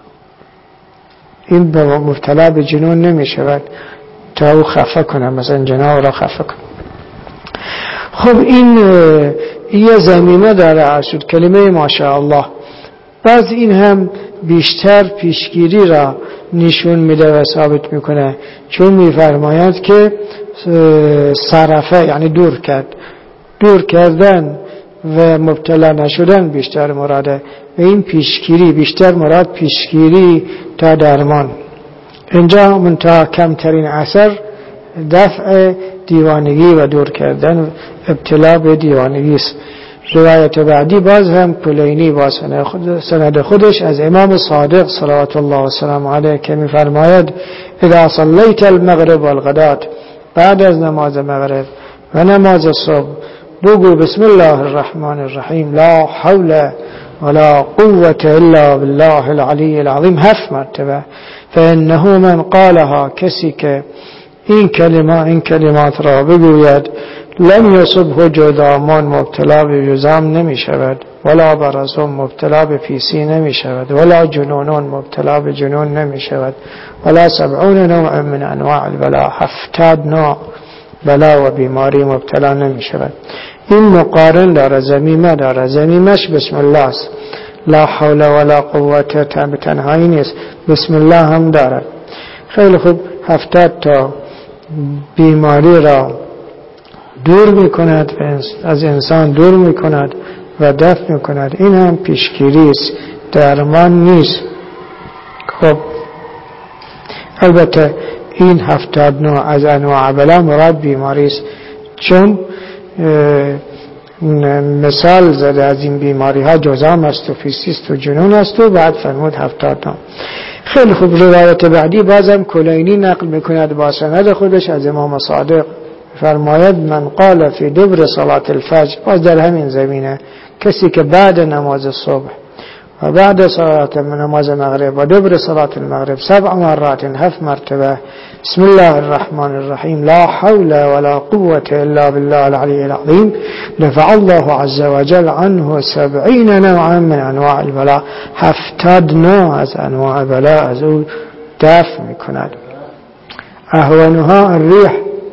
این به مبتلا به جنون نمی شود تا او خفه کنه، مثلا جناه را خفه کنه. خب این یه زمینه داره عرشد کلمه ماشاءالله. بعض این هم بیشتر پیشگیری را نشون میده و ثابت میکنه، چون میفرماید که صرفه یعنی دور کردن و مبتلا نشدن بیشتر مراده، و این پیشگیری بیشتر مراد پیشگیری تا درمان. اینجا منتها کمترین اثر دفع دیوانگی و دور کردن ابتلا به دیوانگی است. روایت بعدی باز هم کلینی با سند خودش از امام صادق صلوات الله و سلام علیه که میفرماید اذا صلیت المغرب والغدات، بعد از نماز مغرب و نماز صبح بگو بسم الله الرحمن الرحیم لا حول ولا قوة الا بالله العلی العظیم 7 مرتبه. فانه من قالها، کسی که این کلمات را بگوید لم یصبه جذامان، مبتلا به جذام نمی شود، ولا برص مبتلا به پیسی نمی شود، ولا جنون مبتلا به جنون نمی شود، ولا 70 نوع من انواع البلاء، 70 نوع بلا و بیماری مبتلا نمی شود. این مقارن داره، ضمیمه داره، ضمیمش بسم الله است، لا حول ولا قوة به تنهایی نیست، بسم الله هم داره. خیلی خوب، 70 تا بیماری را دور میکند، از انسان دور میکند و دفع میکند. این هم پیشگیری است، درمان نیست. خب البته این 70 نوع از انواع بلا مراد بیماری است، چون مثال زده از این بیماری ها جذام است و فیسی است و جنون است و بعد فرمود 70 نوع. خیلی خوب، روایت بعدی بازم کلینی نقل میکند با سند خودش از امام صادق، فرماید من قال فی دبر صلاة الفجر، باز در همین زمینه، کسی که بعد نماز صبح و بعد صلاة نماز مغرب و دبر صلاة المغرب 7 مرات 7 مرتبه بسم الله الرحمن الرحیم لا حول ولا قوة الا بالله العلی العظیم، دفع الله عز وجل عنه 70 نوعا من انواع البلاء، 70 نوع از انواع بلا از او دفع میکند. اهونها الریح،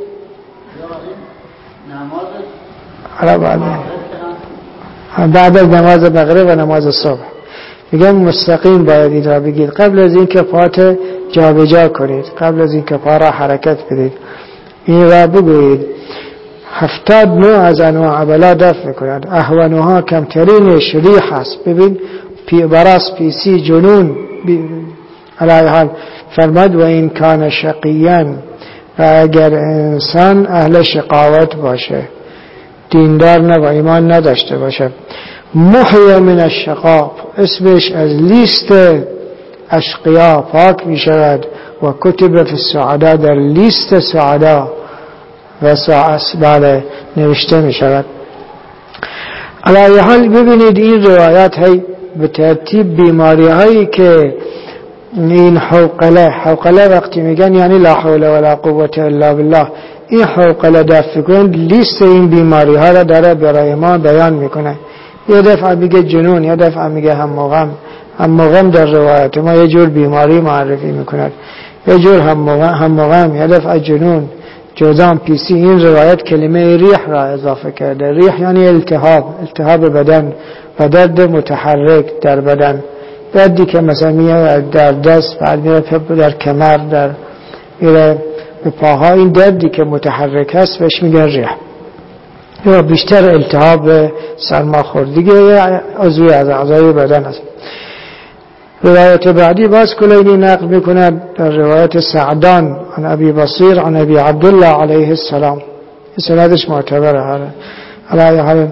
بعد از نماز مغرب و نماز صبح میگم مستقیم باید این را بگید، قبل از این که پات جا به جا کنید، قبل از این که پا را حرکت بدید، این را بگویید. 70 نوع از انواع بلا دفع میکنند. اهونها کمترینش ریح است. ببین براس، پیسی، جنون، علی حال فرماد و این کان شقیان، و اگر انسان اهل شقاوت باشه، دیندار نه و ایمان نداشته باشه، محی من الشقاق، اسمش از لیست اشقیا پاک می شود و کتب فی السعداء، در لیست سعدا و بعد نوشته می شود. علی حال ببینید این روایات های به ترتیب بیماری هایی که این حوقله وقتی میگن یعنی لا حول ولا قوة الا بالله، این حوقله دفع کن لیست این بیماری ها را داره برای ما بیان میکنه. یه دفعه میگه جنون، یه دفعه میگه هموغم در روایت ما یه جور بیماری معرفی میکند، یه جور هموغم، یه دفعه جنون، جذام، پیسی. این روایت کلمه ریح را اضافه کرده. ریح یعنی التهاب بدن و درد متحرک در بدن، دردی که مثلا میاد در دست، بعد میاد در کمر، در به پاها، این دردی که متحرک هست بهش میگن ریح. یا بیشتر التهاب سرماخوردگی یا عضوی از اعضای بدن است. روایت بعدی باز کلینی نقل میکند در روایت سعدان عن ابی بصیر عن ابی عبدالله علیه السلام، سندش معتبره. علی حال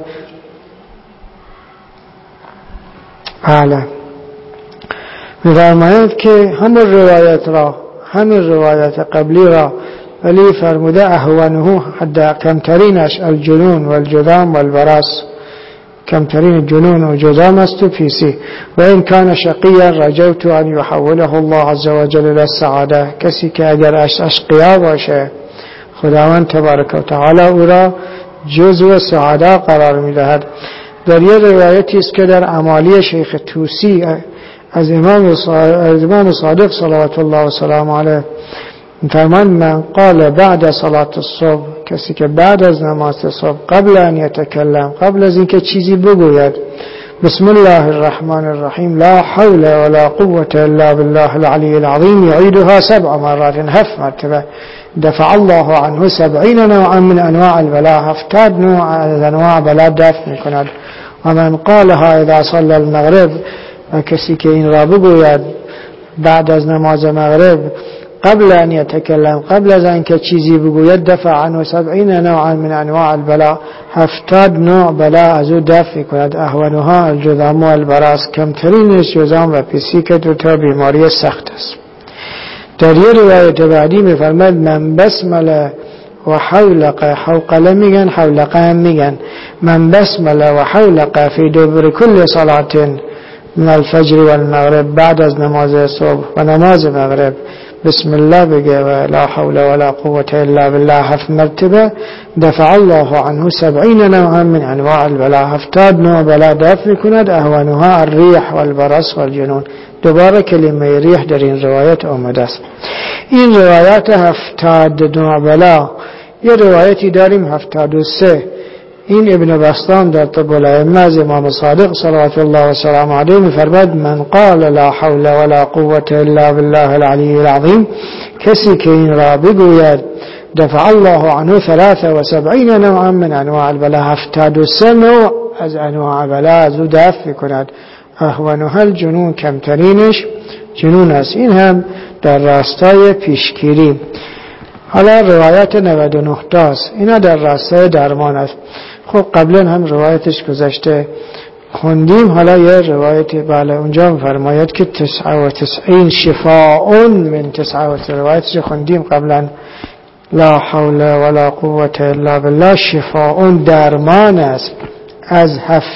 بله می‌فرماید که همین روایت قبلی را ولی فرموده اهونه حد کمترینش الجنون والجذام والبراس، کمترین جنون و جذام است و پیسی. و این کان شقیا رجوت ان یحوله الله عز وجل الى السعاده، کسی که اگر اشقیا باشه خداوند تبارک و تعالی او را جزو سعاده قرار میدهد. در یه روایتی است که در امالی شیخ توسی از امام صادق صلوات الله و سلام علیه فرمان من قال بعد صلاة الصبح، کسی که بعد از نماز صبح قبل ان یتکلم، قبل از اینکه چیزی بگوید، بسم الله الرحمن الرحیم لا حول ولا قوة الا بالله العلی العظیم یعیدها 7 مرات، 7 مرتبه، دفع الله عنه 70 نوعا من انواع البلاء، 70 نوع از انواع بلا دفع میکند. و من قالها اذا صلى المغرب، و کسی که این را بگوید بعد از نماز مغرب قبل ان یتکلم، قبل از اینکه چیزی بگوید، دفع عنه 70 نوعا من انواع البلاء، 70 نوع بلا از او دفع کند. اهونها الجذام و البراس، کمترینش جذام و پیسی که دو تا بیماری سخت است. در یه روایت بعدی میفرماید من بسمله و حولقه، حوقله میگن، حولقه هم میگن، من بسمله و حولقه فی دبر کل صلاة من الفجر و المغرب، بعد از نماز صبح و نماز مغرب بسم الله بگه و لا حول ولا قوة الا بالله 7 مرتبه، دفع الله عنه 70 نوعا من انواع البلاء، 70 نوع بلا دفع کند. اهوانها الریح والبرص والجنون. دوباره کلمه ریح در این روایت آمده است. این روایت 70 نوع بلا. یه روایتی داریم 73، این ابن بسطام در طب الائمه از امام صادق صلوات الله و سلام علیه می‌فرماید من قال لا حول ولا قوة الا بالله العلی العظیم، کسی که این را بگوید دفع الله عنه 73 نوعا من انواع البلاء، 73 نوع از انواع بلا از او دفع کند. اهونها الجنون، کمترینش جنون است. این هم در راستای پیشگیری. حالا روایت 99 تاست، اینا در راستای درمان است. خب قبلا هم روایتش گذشته خوندیم. حالا یه روایت بله اونجا فرماید که 99 شفاء من 99، روایتش خوندیم قبلا، لا حول ولا قوة الا بالله شفاء، درمان است از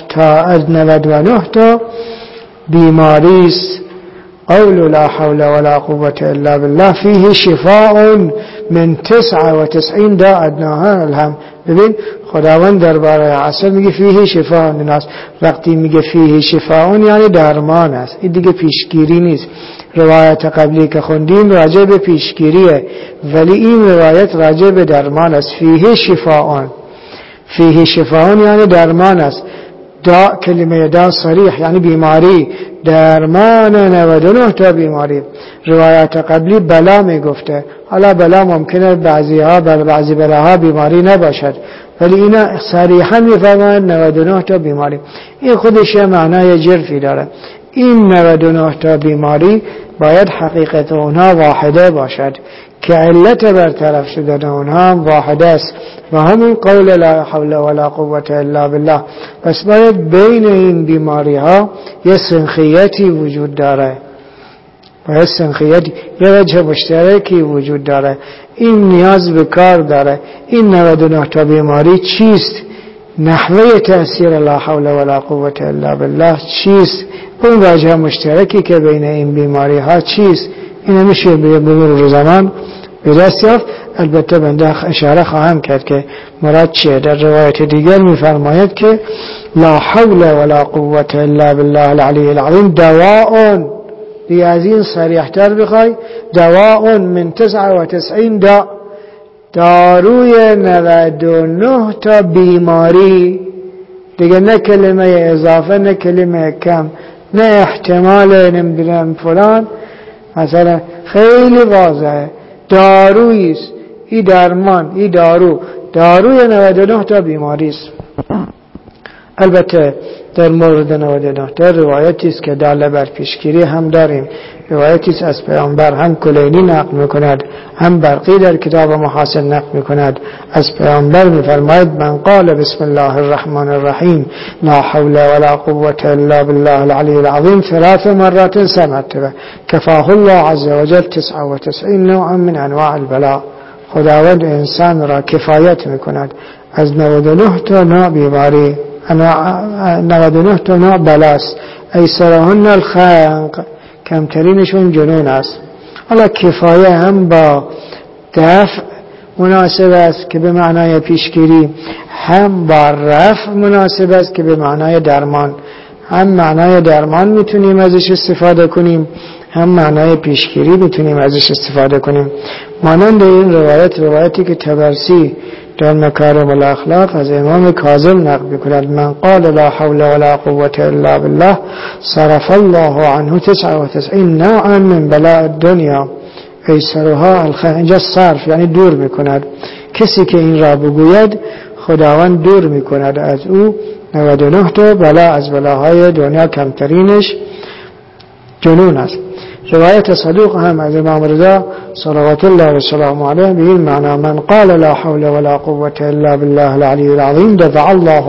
99 تا بیماری است. قول لا حول ولا قوة الا بالله فيه شفاء من 99 داء ادناها الهم. ببین خداوند درباره عسل میگه فيه شفاء للناس، وقتی میگه فيه شفاء یعنی درمان است، این دیگه پیشگیری نیست. روایت قبلی که خوندیم راجع به پیشگیریه، ولی این روایت راجع به درمان است. فيه شفاء، فيه شفاء یعنی درمان است. دا کلمه دا صریح یعنی بیماری، درمان 99 تا بیماری. روایت قبلی بلا می گفته، حالا بلا ممکنه بعضی بلاها بیماری نباشد، ولی اینا صریحا می فرماید 99 تا بیماری. این خودش معنای جرفی داره. این 99 تا بیماری باید حقیقت اونها واحده باشد که علت برطرف شدن اونها هم واحده است و همون قول لا حول ولا قوة الا بالله. پس باید بین این بیماری ها یه سنخیتی وجود داره. باید سنخیت یه وجه مشترکی وجود داره. این نیاز به کار داره. این 99 تا بیماری چیست؟ نحوه تأثیر لا حول ولا قوة الا بالله چیست؟ اون وجه مشترکی که بین این بیماری ها چیست؟ این میشه به مرور زمان به دست یافت. البته بنده اشاره خواهم کرد که مراد چیه. در روایت دیگر میفرماید که لا حول ولا قوة الا بالله العلی العظیم دواء، دیگه از این صریح‌تر بخوای، دواء من 99 داء، داروی 99 تا بیماری. دیگه نه کلمه اضافه، نه کلمه کم، نه احتمال نمیدونم فلان، مثلا خیلی واضحه. دارویست، این درمان، این داروی 99 تا بیماری است. البته در مورد 99 تا روایتی است که داله بر پیشگیری هم داریم. روایتی است از پیامبر، هم کلینی نقل میکند، هم برقی در کتاب محاسن نقل میکند. از پیامبر میفرماید من قال بسم الله الرحمن الرحیم لا حول ولا قوة الا بالله العلی العظیم 3 مرات 3 مرتبه کفاه الله عز وجل 99 نوعا من انواع البلاء. خداوند انسان را کفایت میکند از 99 تا نوع بیماری، 99 تا نوع بلاست. ایسرهن الخنق، کمترینشون جنون است. حالا کفایه هم با دفع مناسب است که به معنای پیشگیری، هم با رفع مناسب است که به معنای درمان. هم معنای درمان میتونیم ازش استفاده کنیم، هم معنای پیشگیری میتونیم ازش استفاده کنیم. مانند این روایتی که طبرسی در مکارم الاخلاق از امام کاظم نقل می‌کند من قال لا حول ولا قوة الا بالله صرف الله عنه 99 نوعا من بلاء الدنیا ایسرها الخیر. اینجا صرف یعنی دور می‌کند. کسی که این را بگوید خداوند دور می‌کند از او 99 تا بلا از بلاهای دنیا، کمترینش جنون است. روایت صدوق هم از امام رضا صلوات الله و سلام علیه به این معنا من قال لا حول ولا قوة الا بالله العلی العظیم دفع الله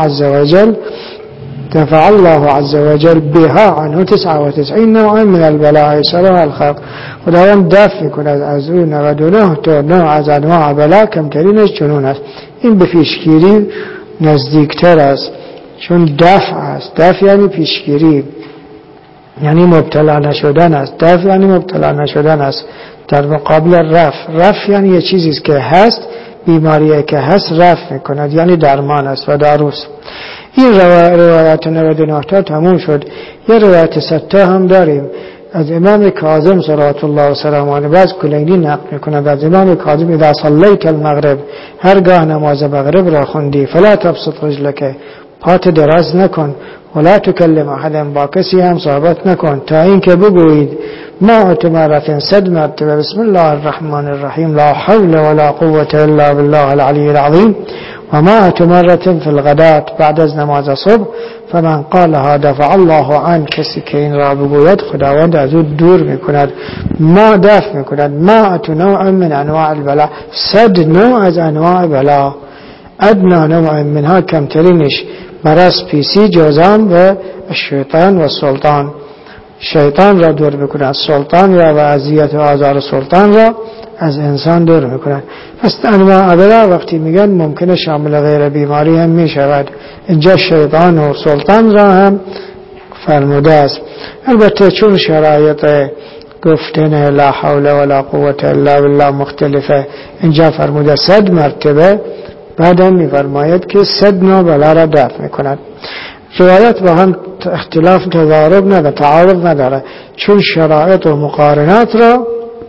عز وجل بها عنه 99 نوعا من البلاء سرها الخلق. خداوند دفع میکند از او 99 تا نوع از انواع بلا، کمترینش جنون است. این به پیشگیری نزدیکتر است چون دفع است. دفع یعنی پیشگیری، یعنی مبتلا نشدن است. دفع یعنی مبتلا نشدن است در مقابل رفع یعنی یه چیزی است که هست، بیماریه که هست رفع میکند، یعنی درمان است و داروست. این روایت 99 تا تموم شد. یه روایت 100 تا هم داریم از امام کاظم صلوات الله و سلام علیه، باز کلینی نقل میکند از امام کاظم اذا صلیت المغرب، هرگاه نماز مغرب را خوندی فلا تبسط رجلک، پات دراز نکن، ولا تکلم احدا، با کسی هم صحبت نکن، تا اینکه بگویید 100 مرة 100 مرتبه بسم الله الرحمن الرحیم لا حول ولا قوة الا بالله العلی العظیم و 100 مرة فی الغداة، بعد از نماز صبح. فمن قالها دفع الله عنه، کسی که این را بگوید خداوند از او دور میکند، ما دفع میکند 100 نوع من انواع البلاء، 100 نوع از انواع بلا، ادنا نوع منها، کمترینش مرض پیسی، جزام و شیطان و سلطان. شیطان را دور میکند، سلطان را و اذیت و آزار سلطان را از انسان دور میکند. پس انواع بلا وقتی میگن ممکنه شامل غیر بیماری هم میشود. اینجا شیطان و سلطان را هم فرموده است. البته چون شرایط گفتن لا حول ولا قوة الا بالله مختلفه، اینجا فرموده 100 مرتبه، بعد هم میفرماید که 100 نوع بلا را دفع میکند. روایت با هم اختلاف تضارب نداره، تعارض نداره، چون شرایط و مقارنات را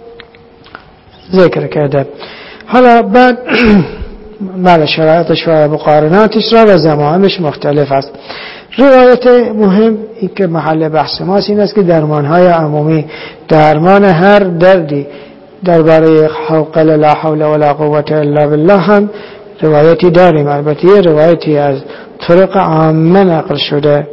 ذکر کرده. حالا بعد بله شرایطش و مقارناتش را و زمانش مختلف است. روایت مهم این که محل بحث ماست این است که درمانهای عمومی، درمان هر دردی درباره حوقل لا حول ولا قوة الا بالله هم روایتی داریم. البته یه روایتی از طرق عامه نقل شده.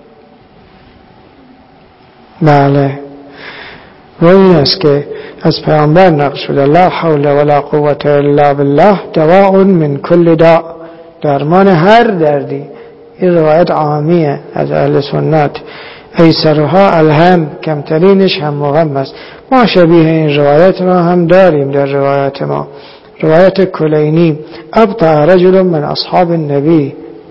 بله و این است که از پیامبر نقل شده لا حول ولا قوة الا بالله دواء من کل داء، درمان هر دردی. این روایت عامیه از اهل سنت. ایسرها الهم، کمترینش هم مغم است. ما شبیه این روایت را هم داریم در روایت ما، روایت کلینی: ابطأ رجل من اصحاب النبی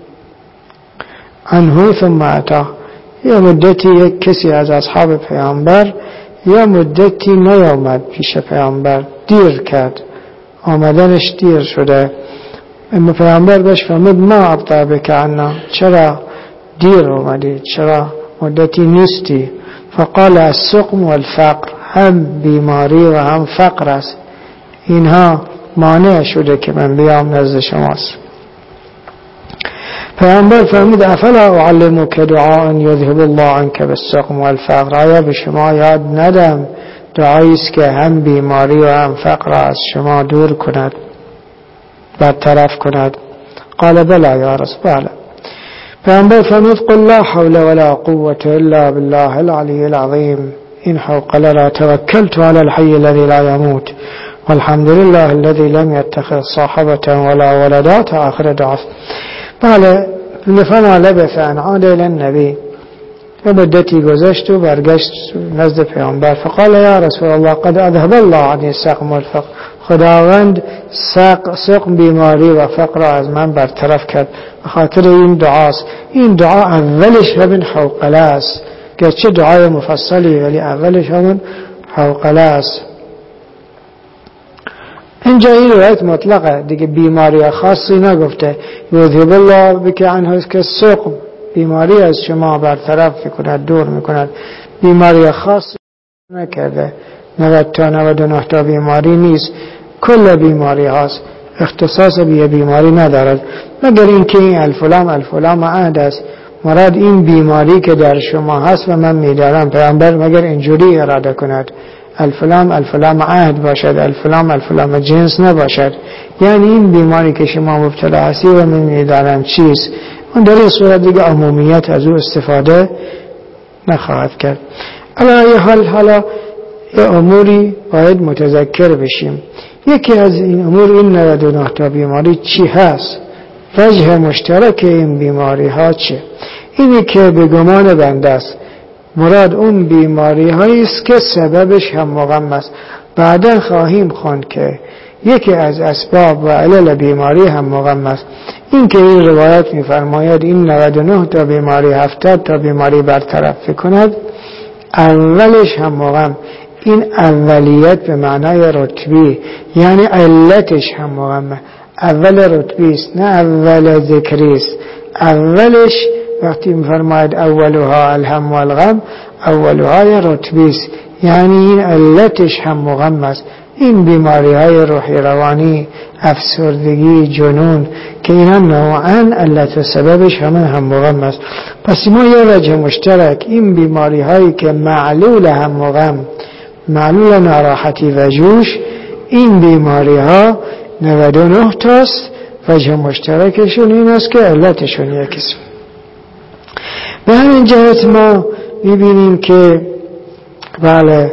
عنه ثم اتاه. یا مدتی یک کسی از اصحاب پیامبر یا مدتی نیامد پیش پیامبر، دیر کرد، آمدنش دیر شده. اما پیامبر بهش فرمود: ما ابطأ بک عنا، چرا دیر آمدی، چرا مدتی نیستی؟ فقال: السقم والفقر، هم بیماری و هم فقر است، اینها مانع شده که من بیام نزد شماست. پیامبر فرمود: افلا اعلمک دعاء یذهب الله عنک بالسقم والفقر، آیا به شما یاد ندم دعایی است که هم بیماری و هم فقر از شما دور کند، برطرف کند؟ قال بلا یا رسول الله. پیامبر فرمود: قل لا حول ولا قوة الا بالله العلی العظیم، این حوقله را توکلت علی الحی الذی لا یموت والحمد لله الذي لم يتخذ صاحبة ولا ولدات آخر دعاء. بله، فما لبث ان عاد الى النبی، و مدتی گذشت و برگشت نزد پیامبر. فقال یا رسول الله قد اذهب الله عنی السقم والفقر، خداوند سقم، بیماری و فقر از من برطرف کرد به خاطر این دعاست. این دعا اولش همین حوقله است، گرچه دعای مفصلی ولی اولش همین حوقله است. اینجا این روایت مطلقه دیگه، بیماری خاصی نگفته. یذهب الله بک عنه، که سقم، بیماری از شما برطرف میکند، دور میکند، بیماری خاصی نکرده. 90 تا 99 تا بیماری نیست، کل بیماری هاست، اختصاص به بیماری ندارد، مگر اینکه این الفلام عهد است، مراد این بیماری که در شما هست و من میدارم. پیامبر مگر اینجوری اراده کند الفلام عهد باشد، الفلام جنس نباشد، یعنی این بیماری که شما مبتلا هستی و من میدارم چیست، اون در این صورت دیگه عمومیت از او استفاده نخواهد کرد. علی حالا یه اموری باید متذکر بشیم. یکی از این امور این 99 تا بیماری چی هست، وجه مشترک این بیماری ها چه؟ اینی که به گمان بنده است مراد اون بیماری هایی است که سببش هم مغم است. بعدا خواهیم خواند که یکی از اسباب و علل بیماری هم مغم است. این که این روایت می‌فرماید این 99 تا بیماری 70 تا بیماری برطرف کند، اولش هم مغم، این اولیت به معنای رتبی، یعنی علتش هم مغمه، اول رتبی است نه اول ذکری است. اولش وقتی می‌فرماید اولها الهم والغم، اولها رتبی است، یعنی این علتش هم مغم است. این بیماری های روحی روانی، افسردگی، جنون که اینا نوعاً علت و سببش هم مغم است. پس ما یه وجه مشترک، این بیماری هایی که معلول هم مغم، معلول ناراحتی و جوش، این بیماری ها 99 تاست، وجه مشترکشون این است که علتشون یکیست. به همین جهت ما میبینیم که بله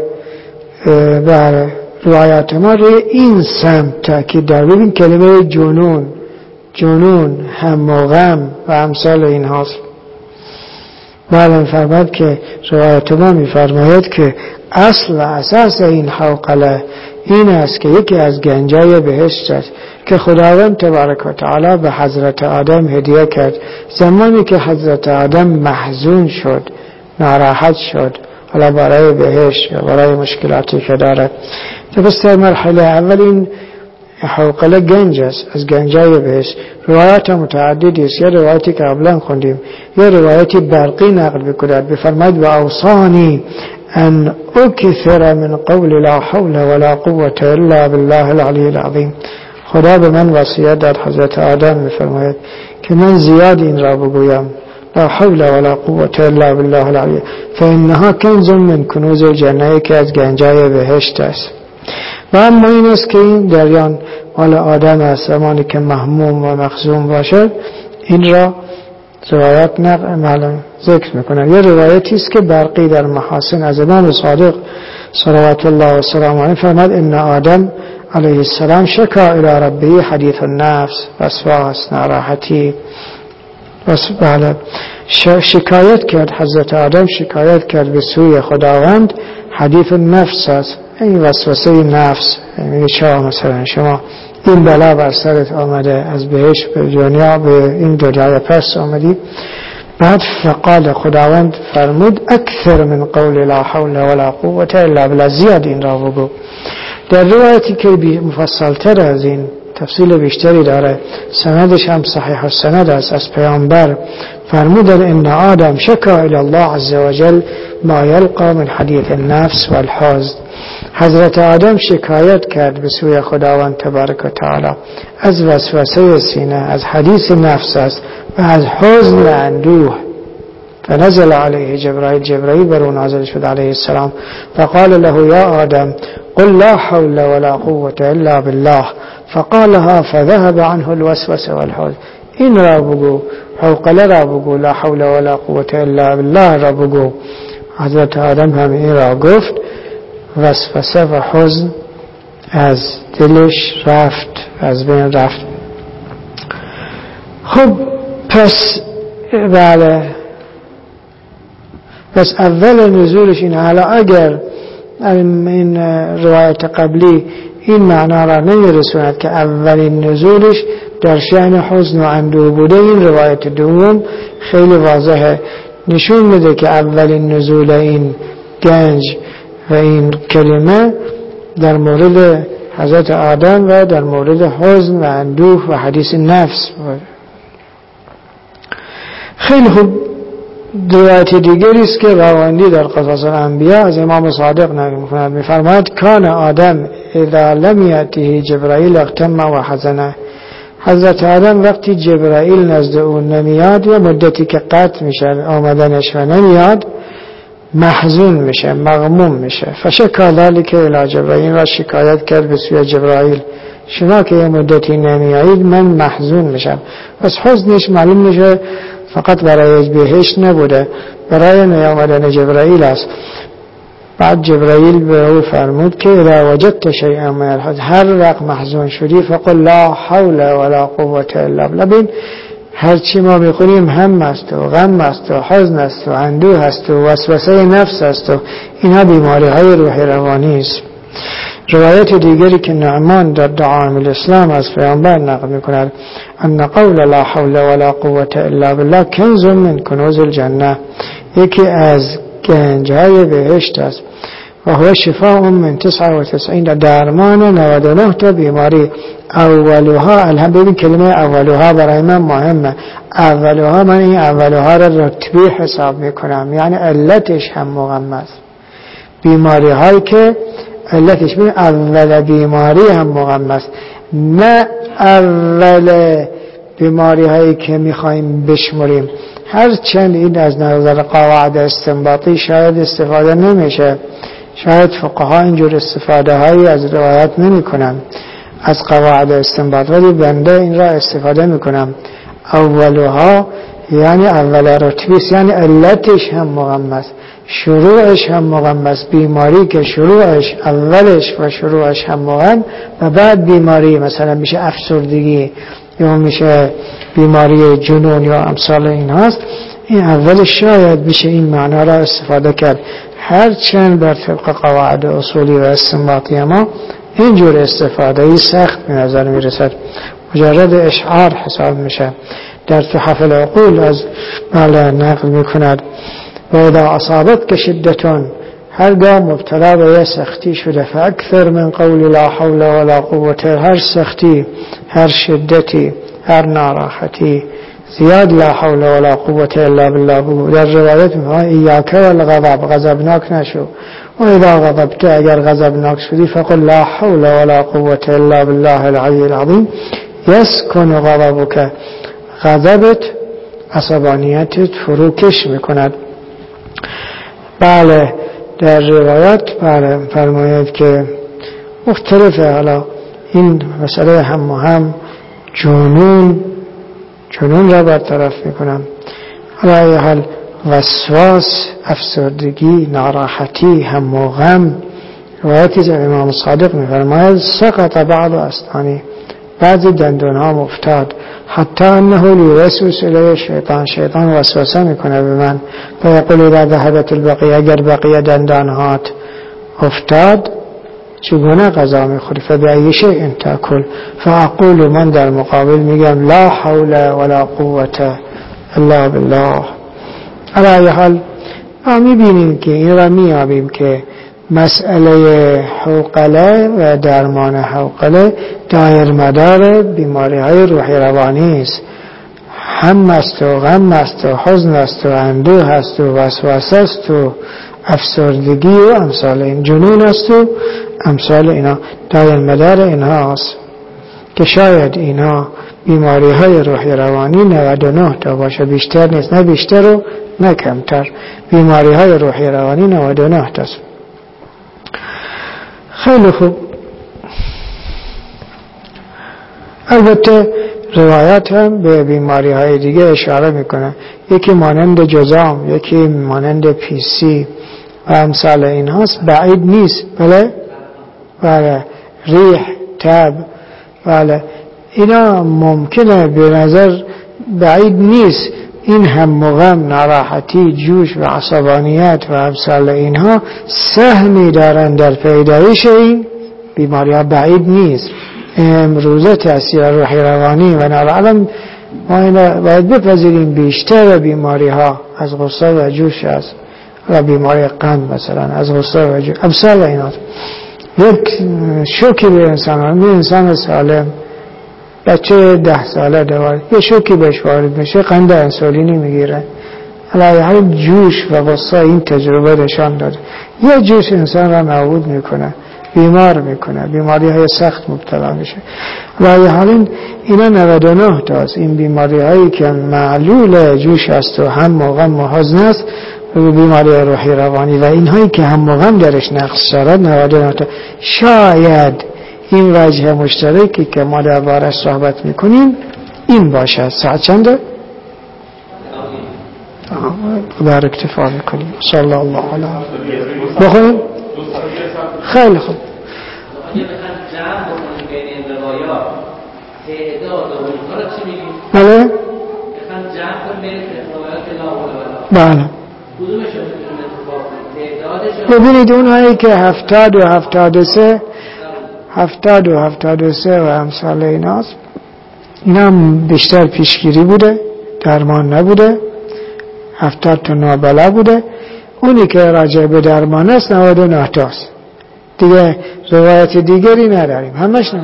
روایات ما روی این سمت تاکید داره. ببین کلمه جنون، هم و غم و امثال این هاست. بله فرماد که روایات ما میفرماید که اصل و اساس این حوقله این است که یکی از گنجای بهشت است که خداوند تبارک و تعالی به حضرت آدم هدیه کرد. زمانی که حضرت آدم محزون شد، ناراحت شد، حالا برای بهشت یا برای مشکلاتی که دارد، در مرحله اول این حوقله گنج است از گنجای بهشت. روایات متعددی است. یه روایتی که قبلا خوندیم، یه روایتی برقی نقل بکند، بفرماید و اوصانی ان اکثر من قول لا حول ولا قوة الا بالله العلی العظیم. خدا به من وصیت داد، حضرت آدم میفرماید که من زیاد این را بگویم، لا حول ولا قوة الا بالله العلی، فانها کنز من کنوز الجنه، که از گنجای بهشت است. و اما این است که این جریان مال آدم است، زمانی که محموم و مخزوم باشد. این را روایت معلوم ذکر میکنه. یه روایتی است که برقی در محاسن از امام صادق صلوات الله و سلام علیه فرمود ان آدم علیه السلام شکا الی ربه حدیث النفس، وسواس، ناراحتی، بله شکایت کرد، حضرت آدم شکایت کرد به سوی خداوند. حدیث نفس است، این وسوسه نفس. میگه چرا مثلا شما این بلا بر سرت آمده، از بهشت به دنیا، به این دنیا پس آمدی. بعد فقال، خداوند فرمود اکثر من قول لا حول ولا قوة الا بالله، زیاد این را بگو. در روایتی که مفصل تر از این، تفصیل بیشتری داره، سندش هم صحیح السند است، از پیامبر فرمودن ان آدم شکا الی الله عز وجل ما یلقا من حدیث النفس والحزن. حضرت آدم شکایت کرد به سوی خداوند تبارک و تعالی از وسوسه سینه، از حدیث نفس است و از حزن و اندوه. فنزل علیه جبرائیل بر او نازل شد علیه السلام، فقال له یا آدم قل لا حول ولا قوة الا بالله، فقالها فذهب عنه الوسوسه والحزن. این را بگو، حوقله را بگو، لا حول ولا قوة الا بالله را بگو. حضرت آدم هم این را گفت، وسوسه و حزن از دلش رفت، از بین رفت. خب پس بله، پس اول نزولش این. حالا اگر این روایت قبلی این معنا را نمیرسوند که اولین نزولش در شأن حزن و اندوه بوده، این روایت دوم خیلی واضحه، نشون میده که اولین نزول این گنج و این کلمه در مورد حضرت آدم و در مورد حزن و اندوه و حدیث نفس. خیلی خوب. روایت دیگری است که راوندی در قصص الانبیا از امام صادق نقل می‌کند، می‌فرماید کان آدم اذا لم یأته جبرائیل اغتم و حزن. حضرت آدم وقتی جبرائیل نزد او نمیاد یا مدتی که قطع میشه آمدنش و نمیاد، محزون میشه، مغموم میشه. فشکا ذلک الی جبرائیل، را شکایت کرد به سوی جبرائیل، شما که یه مدتی نمیایید من محزون میشم. پس حزنش معلوم میشه فقط برای بهشت نبوده، برای نیامدن جبرائیل است. بعد جبرائیل به او فرمود که اذا وجدت شیئا من الحزن، هر وقت محزون شدی فقل لا حول ولا قوة الا بالله. ببین هر چی ما میخونیم هم است و غم است و حزن است و اندوه است و وسوسه نفس است و اینها بیماری های روحی روانی است. روایت دیگری که نعمان در دعائم الاسلام از پیامبر نقل میکند، ان قول لا حول ولا قوة الا بالله کنز من کنوز الجنه، یکی از گنجهای بهشت است. و هو شفاء من 99، درمان 99 تا بیماری. اولها، ببین کلمه اولها برای من مهمه. اولها، من این اولها را رتبی حساب میکنم، یعنی علتش هم مغم است. بیماری هایی که علتش ببین اول بیماری هم مغم است، نه اول بیماری هایی که میخوایم بشمریم. هرچند این از نظر قواعد استنباطی شاید استفاده نمیشه، شاید فقها اینجور استفاده هایی از روایت نمی کنن از قواعد استنباط، ولی بنده این را استفاده میکنم. اولها یعنی اول رتبیست، یعنی علتش هم مغم است، شروعش هم مغم است. بیماری که شروعش اولش و شروعش هم مغم و بعد بیماری مثلا میشه افسردگی یا میشه بیماری جنون یا امثال این هاست، این اولش شاید میشه این معنا را استفاده کرد. هرچند بر طبق قواعد اصولی و استنباطی ما اینجور استفاده سخت به نظر میرسد، مجرد اشعار حساب میشه. در تحف العقول از نقل میکند و اذا اصابت که شدتون، هرگاه مبتلا به یه سختی شده، فاکثر من قول لا حول ولا قوة، هر سختی، هر شدتی، هر ناراحتی، زیاد لا حول ولا قوة الا بالله بگو. در روایت میگه ایاک والغضب، غضبناک نشو. و اذا غضبت، اگر غضبناک شدی، فقل لا حول ولا قوة الا بالله العلی العظیم یسکن غضبک، غضبت، عصبانیتت فروکش میکند. بله در روایت فرماید که مختلفه. حالا این مسئله هم جنون را برطرف میکنم. حالا ای حال وسواس، افسردگی، ناراحتی، هم و غم. روایتی از امام صادق میفرماید سقط بعض اسنانی، بعضی دندون ها افتاد، حتی انه لیوسوس الی شیطان وسوسه میکنه به من و یقول اذا ذهبت البقیه، اگر بقیه دندان هات افتاد چگونه غذا میخوری؟ فبأی شیء تأکل؟ فاقول، من در مقابل میگم لا حول ولا قوة الا بالله. علی حال ما میبینیم که این را میابیم که مسئله حوقله و درمان حوقله دایر مدار بیماری های روحی روانی است. هم است و غم است و حزن است و اندوه است و وسوسه است و افسردگی و امثال این، جنون است و امثال اینا، دایر مدار اینها است که شاید اینها بیماری های روحی روانی 99 تا باشه، بیشتر نیست، نه بیشتر و نه کمتر. بیماری های روحی روانی 99 تا است. خیلی خوب. البته روایات هم به بیماری های دیگه اشاره میکنه، یکی مانند جذام، یکی مانند پیسی و امثال این هاست، بعید نیست. بله ریح، تب، بله اینا ممکنه به نظر بعید نیست این هم غم، ناراحتی، جوش و عصبانیت و امثال اینها سهمی دارن در پیدایش این بیماری ها، بعید نیست. امروزه تأثیر روحی روانی و ناراحتی ما اینا باید بپذیریم بیشتر بیماری ها از غصه و جوش است و بیماری قند مثلا از غصه و جوش امثال اینا. یک شوکی به انسان سالم، بچه 10 ساله 12 یه شوکی بهش وارد میشه قند انسولینی میگیره. علی حال جوش و غصه این تجربه نشان داده یه جوش انسان را نابود میکنه، بیمار میکنه، بیماری های سخت مبتلا میشه. علی حال اینا 99 تاست. این بیماری هایی که معلول جوش است و هم و غم و حزن است بیماری روحی روانی و اینهایی که هم و غم درش نقص دارد 99 تا. شاید این وجه مشترکی که ما دربارش صحبت میکنیم این باشد. ساعت چنده؟ بر اکتفا میکنیم. صلی الله علیه بخونیم. خیلی خوب. بله بله ببینید اونهایی که 70 و 73 70 و 73 و امثال ایناست، اینا هم بیشتر پیشگیری بوده، درمان نبوده. 70 تا نابلا بوده. اونی که راجع به درمان است 99 تاست دیگه. روایت دیگری نداریم، همش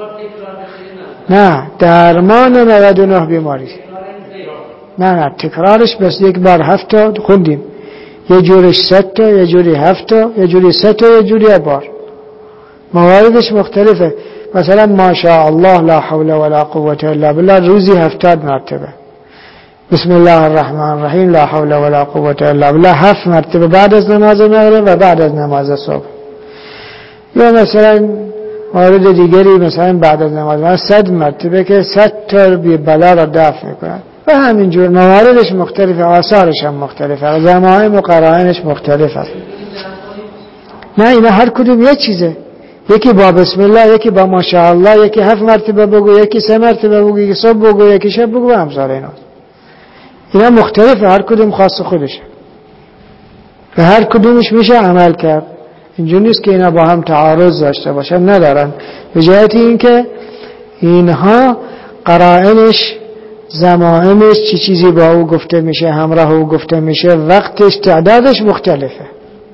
نه درمان 99 بیماری. نه تکرارش بس یک بار 7 تا خوندیم، یه جورش 100 تا، یه جوری 7 تا، یه جوری 3 تا، یه جوری بار. مواردش مختلفه. مثلا ماشاءالله لا حول ولا قوة الا بالله روزی 70 مرتبه. بسم الله الرحمن الرحیم لا حول ولا قوة الا بالله 7 مرتبه بعد از نماز مغرب و بعد از نماز صبح. یا مثلا مورد دیگری مثلا بعد از نماز مغرب 100 مرتبه که 100 تا بلا را دفع میکنن و همینجور. مواردش مختلفه، آثارش هم مختلفه، زمایم و قرائنش مختلفه. نه اینا هر کدوم یه چیزه. یکی با بسم الله، یکی با ماشاءالله، یکی 7 مرتبه بگو، یکی 3 مرتبه بگو، یکی صبح بگو، یکی شب بگو و امثال اینا مختلفه، هر کدوم خاص خودشه و هر کدومش میشه عمل کرد. اینجوری نیست که اینا با هم تعارض داشته باشن، ندارن. به جهت اینکه اینها قرائنش، زمائمش، چی چیزی با او گفته میشه، همراه او گفته میشه، وقتش، تعدادش مختلفه.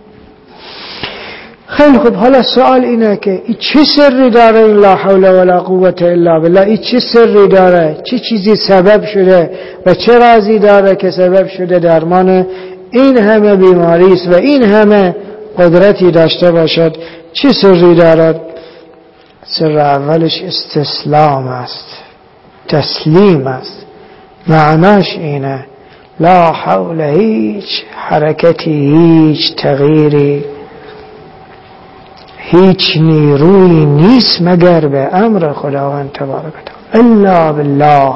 خیلی خوب. حالا سوال اینه که این چه سری داره این لا حول ولا قوة الا بالله؟ این چه سری داره؟ چه چیزی سبب شده و چه رازی داره که سبب شده درمان این همه بیماری است و این همه قدرتی داشته باشد؟ چه سری دارد؟ سر اولش استسلام است، تسلیم است. معناش اینه لا حول، هیچ حرکتی، هیچ تغییری، هیچ نیروی نیست مگر به امر خداوند تبارک و تعالی. الا بالله.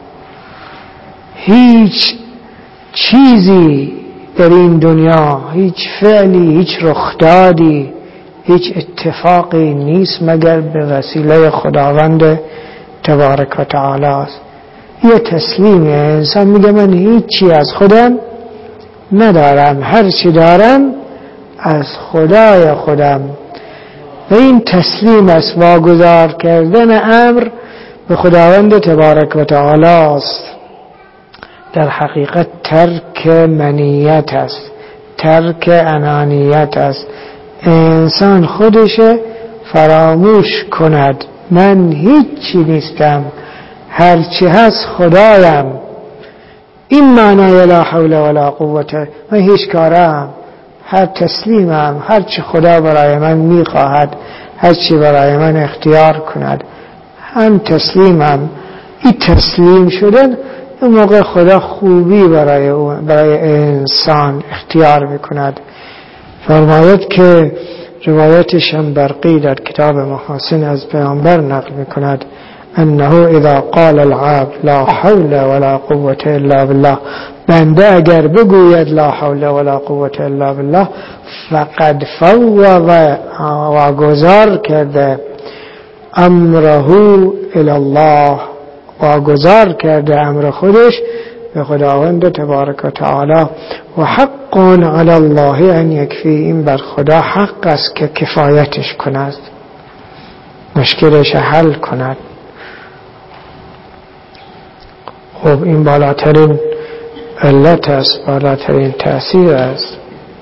هیچ چیزی در این دنیا، هیچ فعلی، هیچ رخدادی، هیچ اتفاقی نیست مگر به وسیله خداوند تبارک و تعالی است. یه تسلیمه، انسان میگه من هیچی از خودم ندارم، هر چی دارم از خدای خودم. و این تسلیم است، واگذار کردن امر به خداوند تبارک و تعالی است. در حقیقت ترک منیت است، ترک انانیت است. انسان خودش فراموش کند من هیچی نیستم، هرچی هست خدایم. این معنای لا حول ولا قوت. من هیچ کارم، هر تسلیمم، هر چی خدا برای من میخواهد، هر چی برای من اختیار کند هم تسلیمم. این تسلیم شدن اون موقع خدا خوبی برای انسان اختیار میکند. فرماید که روایت شنبرقی در کتاب محاسن از پیامبر نقل میکند انه اذا قال العبد لا حول ولا قوة الا بالله، بنده اگر بگوید لا حول ولا قوة الا بالله فقد فوض و گذار کرده امره الی الله، و گذار کرده امر خودش به خداوند تبارک و تعالی. و حق علی الله ان یکفی، این بر خدا حق است که کفایتش کند، مشکلش حل کند. خب این بالاترین علت است، بالاترین تأثیر است.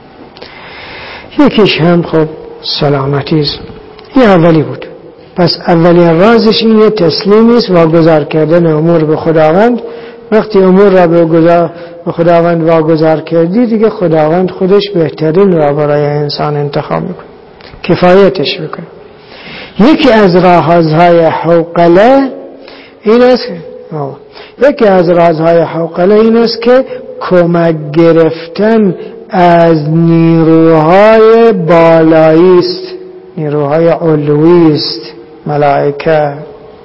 یکیش هم خب سلامتی است. این اولی بود. پس اولین رازش این تسلیمی است، واگذار کردن امور به خداوند. وقتی امور را به خداوند واگذار کردی دیگه خداوند خودش بهترین را برای انسان انتخاب میکنه، کفایتش میکنه. یکی از رازهای حوقله این است، یکی از رازهای حوقله این است که کمک گرفتن از نیروهای بالایی است، نیروهای علوی است، ملائکه.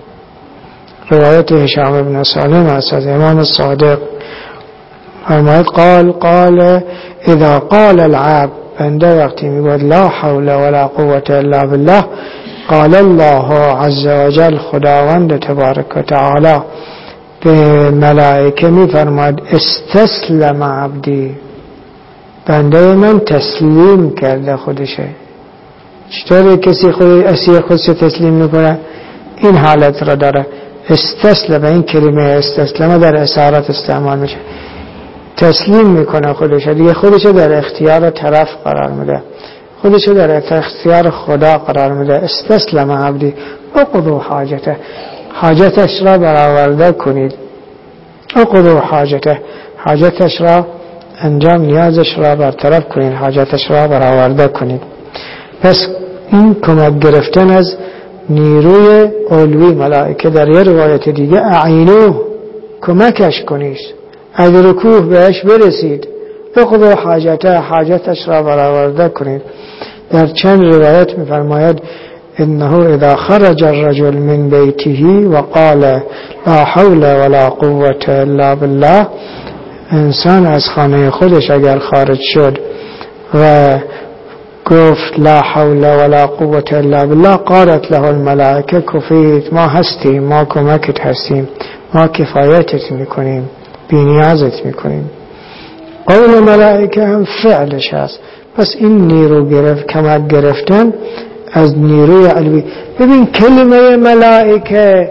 روایت هشام بن سالم است از امام صادق، فرماید قال اذا قال العبد، بنده وقتی میگوید لا حول ولا قوة الا بالله، قال الله عز وجل، خداوند تبارک و تعالی به ملائکه میفرماید استسلم عبدی، بنده من تسلیم کرده خودشه. چطوری کسی خودش تسلیم میکنه؟ این حالت را داره. استسلم، این کلمه استسلم در اسارت استعمال میشه. تسلیم میکنه خودشه، دیگه خودشه در اختیار طرف قرار میده، خودشه در اختیار خدا قرار میده. استسلم عبدی اقضوا حاجته، حاجتش را برآورده کنید. اقضوا حاجته، حاجتش را انجام، نیازش را برطرف کنید، حاجتش را برآورده کنید. پس این کمک گرفتن از نیروی علوی ملائکه. در یه روایت دیگه اعینوه، کمکش کنید، از رکوع بهش برسید. اقضوا حاجته، حاجتش را برآورده کنید. در چند روایت می‌فرماید انه اذا خرج الرجل من بیته وقال لا حول ولا قوة الا بالله، انسان از خانه خودش اگر خارج شد و گفت لا حول ولا قوة الا بالله، قالت له الملائکه کفیت، ما هستیم، ما کمکت هستیم، ما کفایتت میکنیم، بی‌نیازت میکنیم. قول ملائکه هم فعلش هست. پس این نیرو کمک گرفتن از نیروی علوی. ببین کلمه ملائکه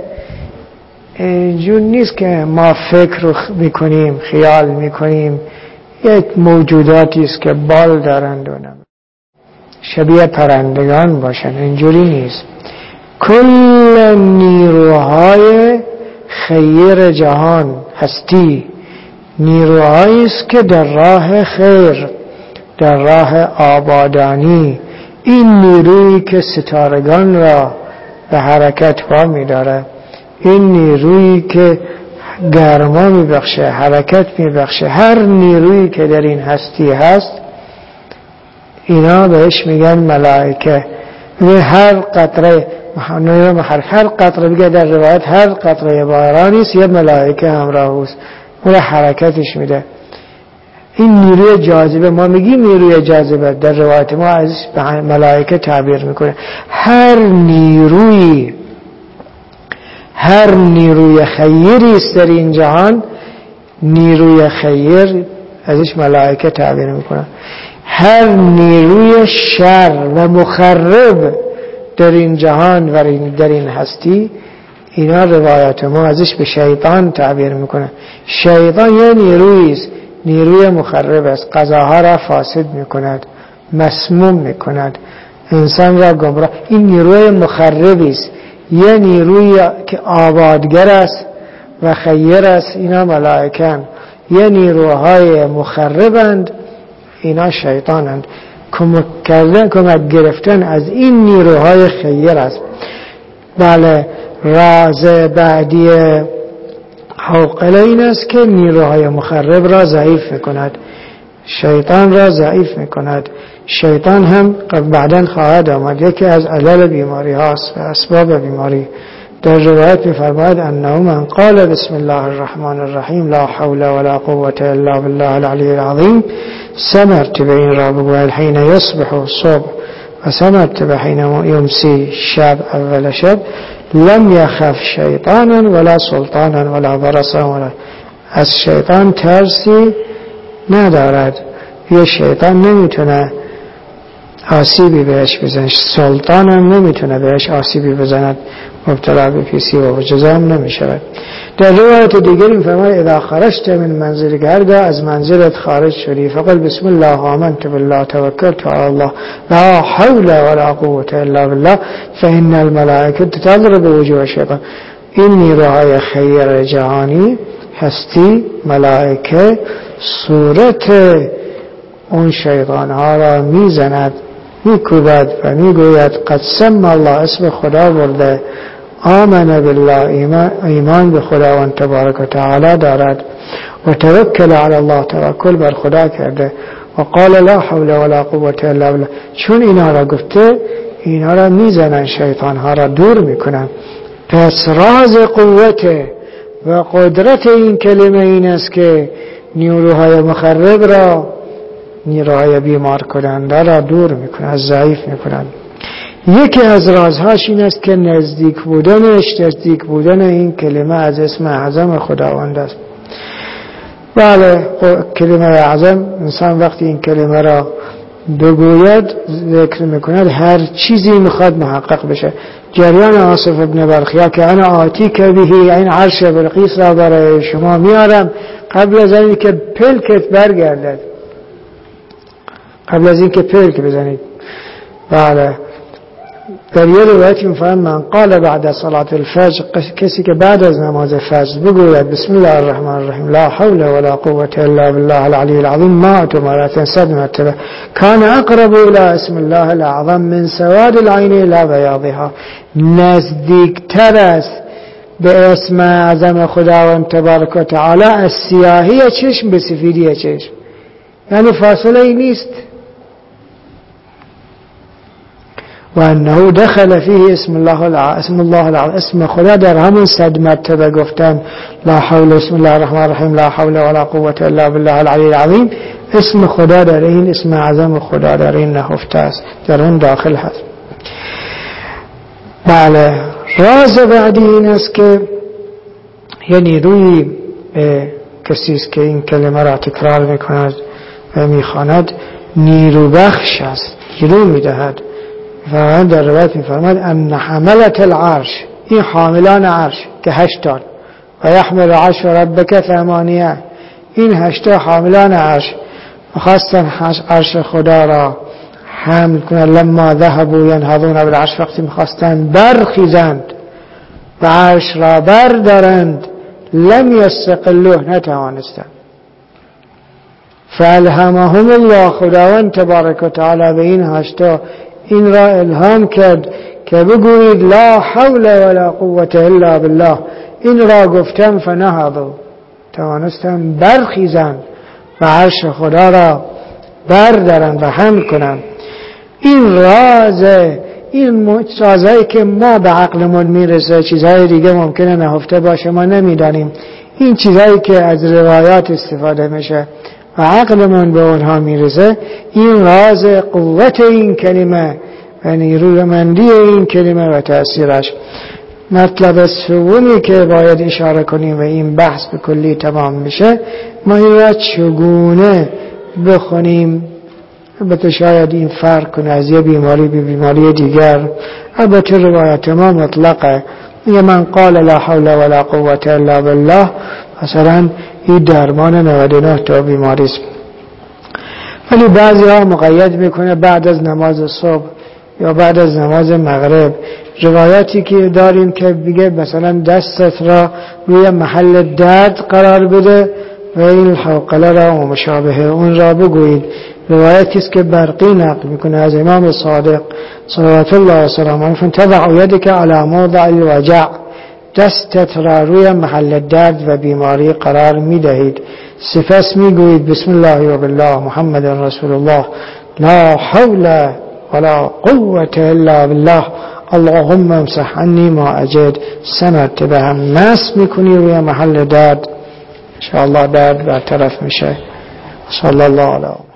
اینجور نیست که ما فکر میکنیم، خیال میکنیم یک موجوداتی است که بال دارند و شبیه پرندگان باشن، اینجوری نیست. کل نیروهای خیر جهان هستی نیروهایی است که در راه خیر، در راه آبادانی، این نیرویی که ستارگان را به حرکت وامی داره، این نیرویی که گرما میبخشه، حرکت میبخشه، هر نیرویی که در این هستی هست اینا بهش میگن ملائکه. هر قطره، هر قطره بگه در روایت هر قطره بارانی است یه ملائکه همراه است، اون حرکتش میده. این نیروی جاذبه، ما میگیم نیروی جاذبه، در روایت ما از ملائکه تعبیر میکنه. هر هر نیروی خیری است در این جهان، نیروی خیر ازش ملائکه تعبیر میکنن. هر نیروی شر و مخرب در این جهان و در این هستی، اینا روایات ما ازش به شیطان تعبیر میکنه. شیطان یه نیرویی است، نیروی مخرب است، قضاها را فاسد میکند، مسموم میکند، انسان را گمراه. این نیروی مخربی است. یه نیروی که آبادگر است و خیر است، اینا ملائکن. یه نیروهای مخربند، اینا شیطانند. کمک گرفتن از این نیروهای خیر است. بله، راز بعدی حوقله این است که نیروهای مخرب را ضعیف میکند، شیطان را ضعیف میکند. شیطان هم بعداً خواهد آمد یکی از علل بیماری هاست و اسباب بیماری. در روایت می‌فرماید انه من قال بسم الله الرحمن الرحیم لا حول ولا قوة الا بالله العلی العظیم، سه مرتبه این را بگوید حین یصبح صبح و سه مرتبه حین یمسی شب اول شب، لم یخف شیطانا ولا سلطانا ولا برسا ولا، از شیطان ترسی ندارد. یه شیطان نمیتونه آسیبی بهش بزنه، سلطان هم نمیتونه بهش آسیبی بزند، مبتلا به پیسی و جزام نمیشود. در روایت دیگر این فرماید اذا خرجت من منزلک، هرگاه از منزلت خارج شدی، فقل بسم الله آمنت بالله توکلت علی الله لا حول ولا قوة الا بالله فإن الملائکة تضرب وجوه الشیطان. این نیروهای خیر جهانی هستی، ملائکه صورت اون شیطان ها را میزند، میکوبد و میگوید قد سم الله، اسم خدا برده، آمن بالله، ایمان به خداوند تبارک و تعالی دارد، و توکل علی الله، توکل بر خدا کرده، و قال لا حول ولا قوة الا بالله. چون اینا را گفته، اینا را میزنن، شیطان ها را دور میکنن. پس راز قوت و قدرت این کلمه این است که نیروهای مخرب را، نیروهای بیمار کننده را دور میکنه، از ضعیف میکنن. یکی از رازهاش این است که نزدیک بودن این کلمه از اسم اعظم خداوند است. بله، کلمه اعظم، انسان وقتی این کلمه را بگوید، ذکر میکند، هر چیزی میخواد محقق بشه. جریان آصف ابن برخیا که انا آتی که بهی، این عرش بلقیس را برای شما میارم قبل از اینکه پلکت برگردد، قبل از اینکه پلک بزنید. بله، در یه روایتی میفرماید من قال بعد صلاة الفجر، کسی که بعد از نماز فجر بگوید بسم الله الرحمن الرحیم لا حول ولا قوة الا بالله العلی العظیم مات مرة، 100 مرتبه، کان اقرب الى اسم الله الاعظم من سواد العین الى بیاضها، نزدیکتر است به اسم اعظم خداوند تبارک و تعالی از سیاهی چشم به سفیدی چشم. یعنی فاصله ای نیست. و انه دخل فيه اسم الله اسم خدا در همون 100 مرتبه گفتن لا حول، بسم الله الرحمن الرحیم لا حول ولا قوة الا بالله العلی العظیم، اسم خدا در این، اسم اعظم خدا در این نهفته است، در اون داخل هست. بله، راز بعدی این است که یعنی روی کسی است که این کلمه را تکرار میکند و میخواند، نیرو بخش است، نیرو میدهد. و در روایت میفرماید ان حملت العرش، این حاملان عرش که 8 و یحمل عرش ربک 8، این 8 حاملان عرش خواستن عرش خدا را حمل کنند. لما ذهبوا ینهضون بالعرش، وقتی میخواستند برخیزند و عرش را بردارند، لم یستقلوه، نتوانستند. فالهمهم الله، خداوند تبارک و تعالی به این 8 این را الهام کرد که بگویید لا حول ولا قوة الا بالله. این را گفتم فنهضوا، توانستن برخیزند و عرش خدا را بردارند و حمل کنند. این رازهایی که ما به عقلمون میرسه، چیزهای دیگه ممکنه نهفته باشه، ما نمیدانیم. این چیزهایی که از روایات استفاده میشه و عقلمون به اونها میرسه، این راز قوت این کلمه و نیرومندی این کلمه و تأثیرش. مطلب سومی که باید اشاره کنیم و این بحث به کلی تمام میشه، ما این را چگونه بخونیم. البته شاید این فرق کنه از یه بیماری به بیماری دیگر. البته روایت ما مطلقه، میگه من قال لا حول ولا قوة الا بالله، مثلا این درمان 99 تا بیماری است. ولی بعضی ها مقید میکنه بعد از نماز صبح یا بعد از نماز مغرب. روایاتی که داریم که بگه مثلا دستت را روی محل درد قرار بده و این حوقله را و مشابه اون را بگویید. روایتی است که برقی نقل میکنه از امام صادق صلوات الله وسلامه علیه، تضع یدک علی موضع الوجع، دستت را روی محل درد و بیماری قرار میدهید، سپس میگویید بسم الله و بالله محمد رسول الله لا حول ولا قوة الا بالله اللهم امسح عنی ما اجد. 3 مرتبه هم مس میکنی روی محل درد، انشاءالله درد برطرف میشه. صلی الله علیه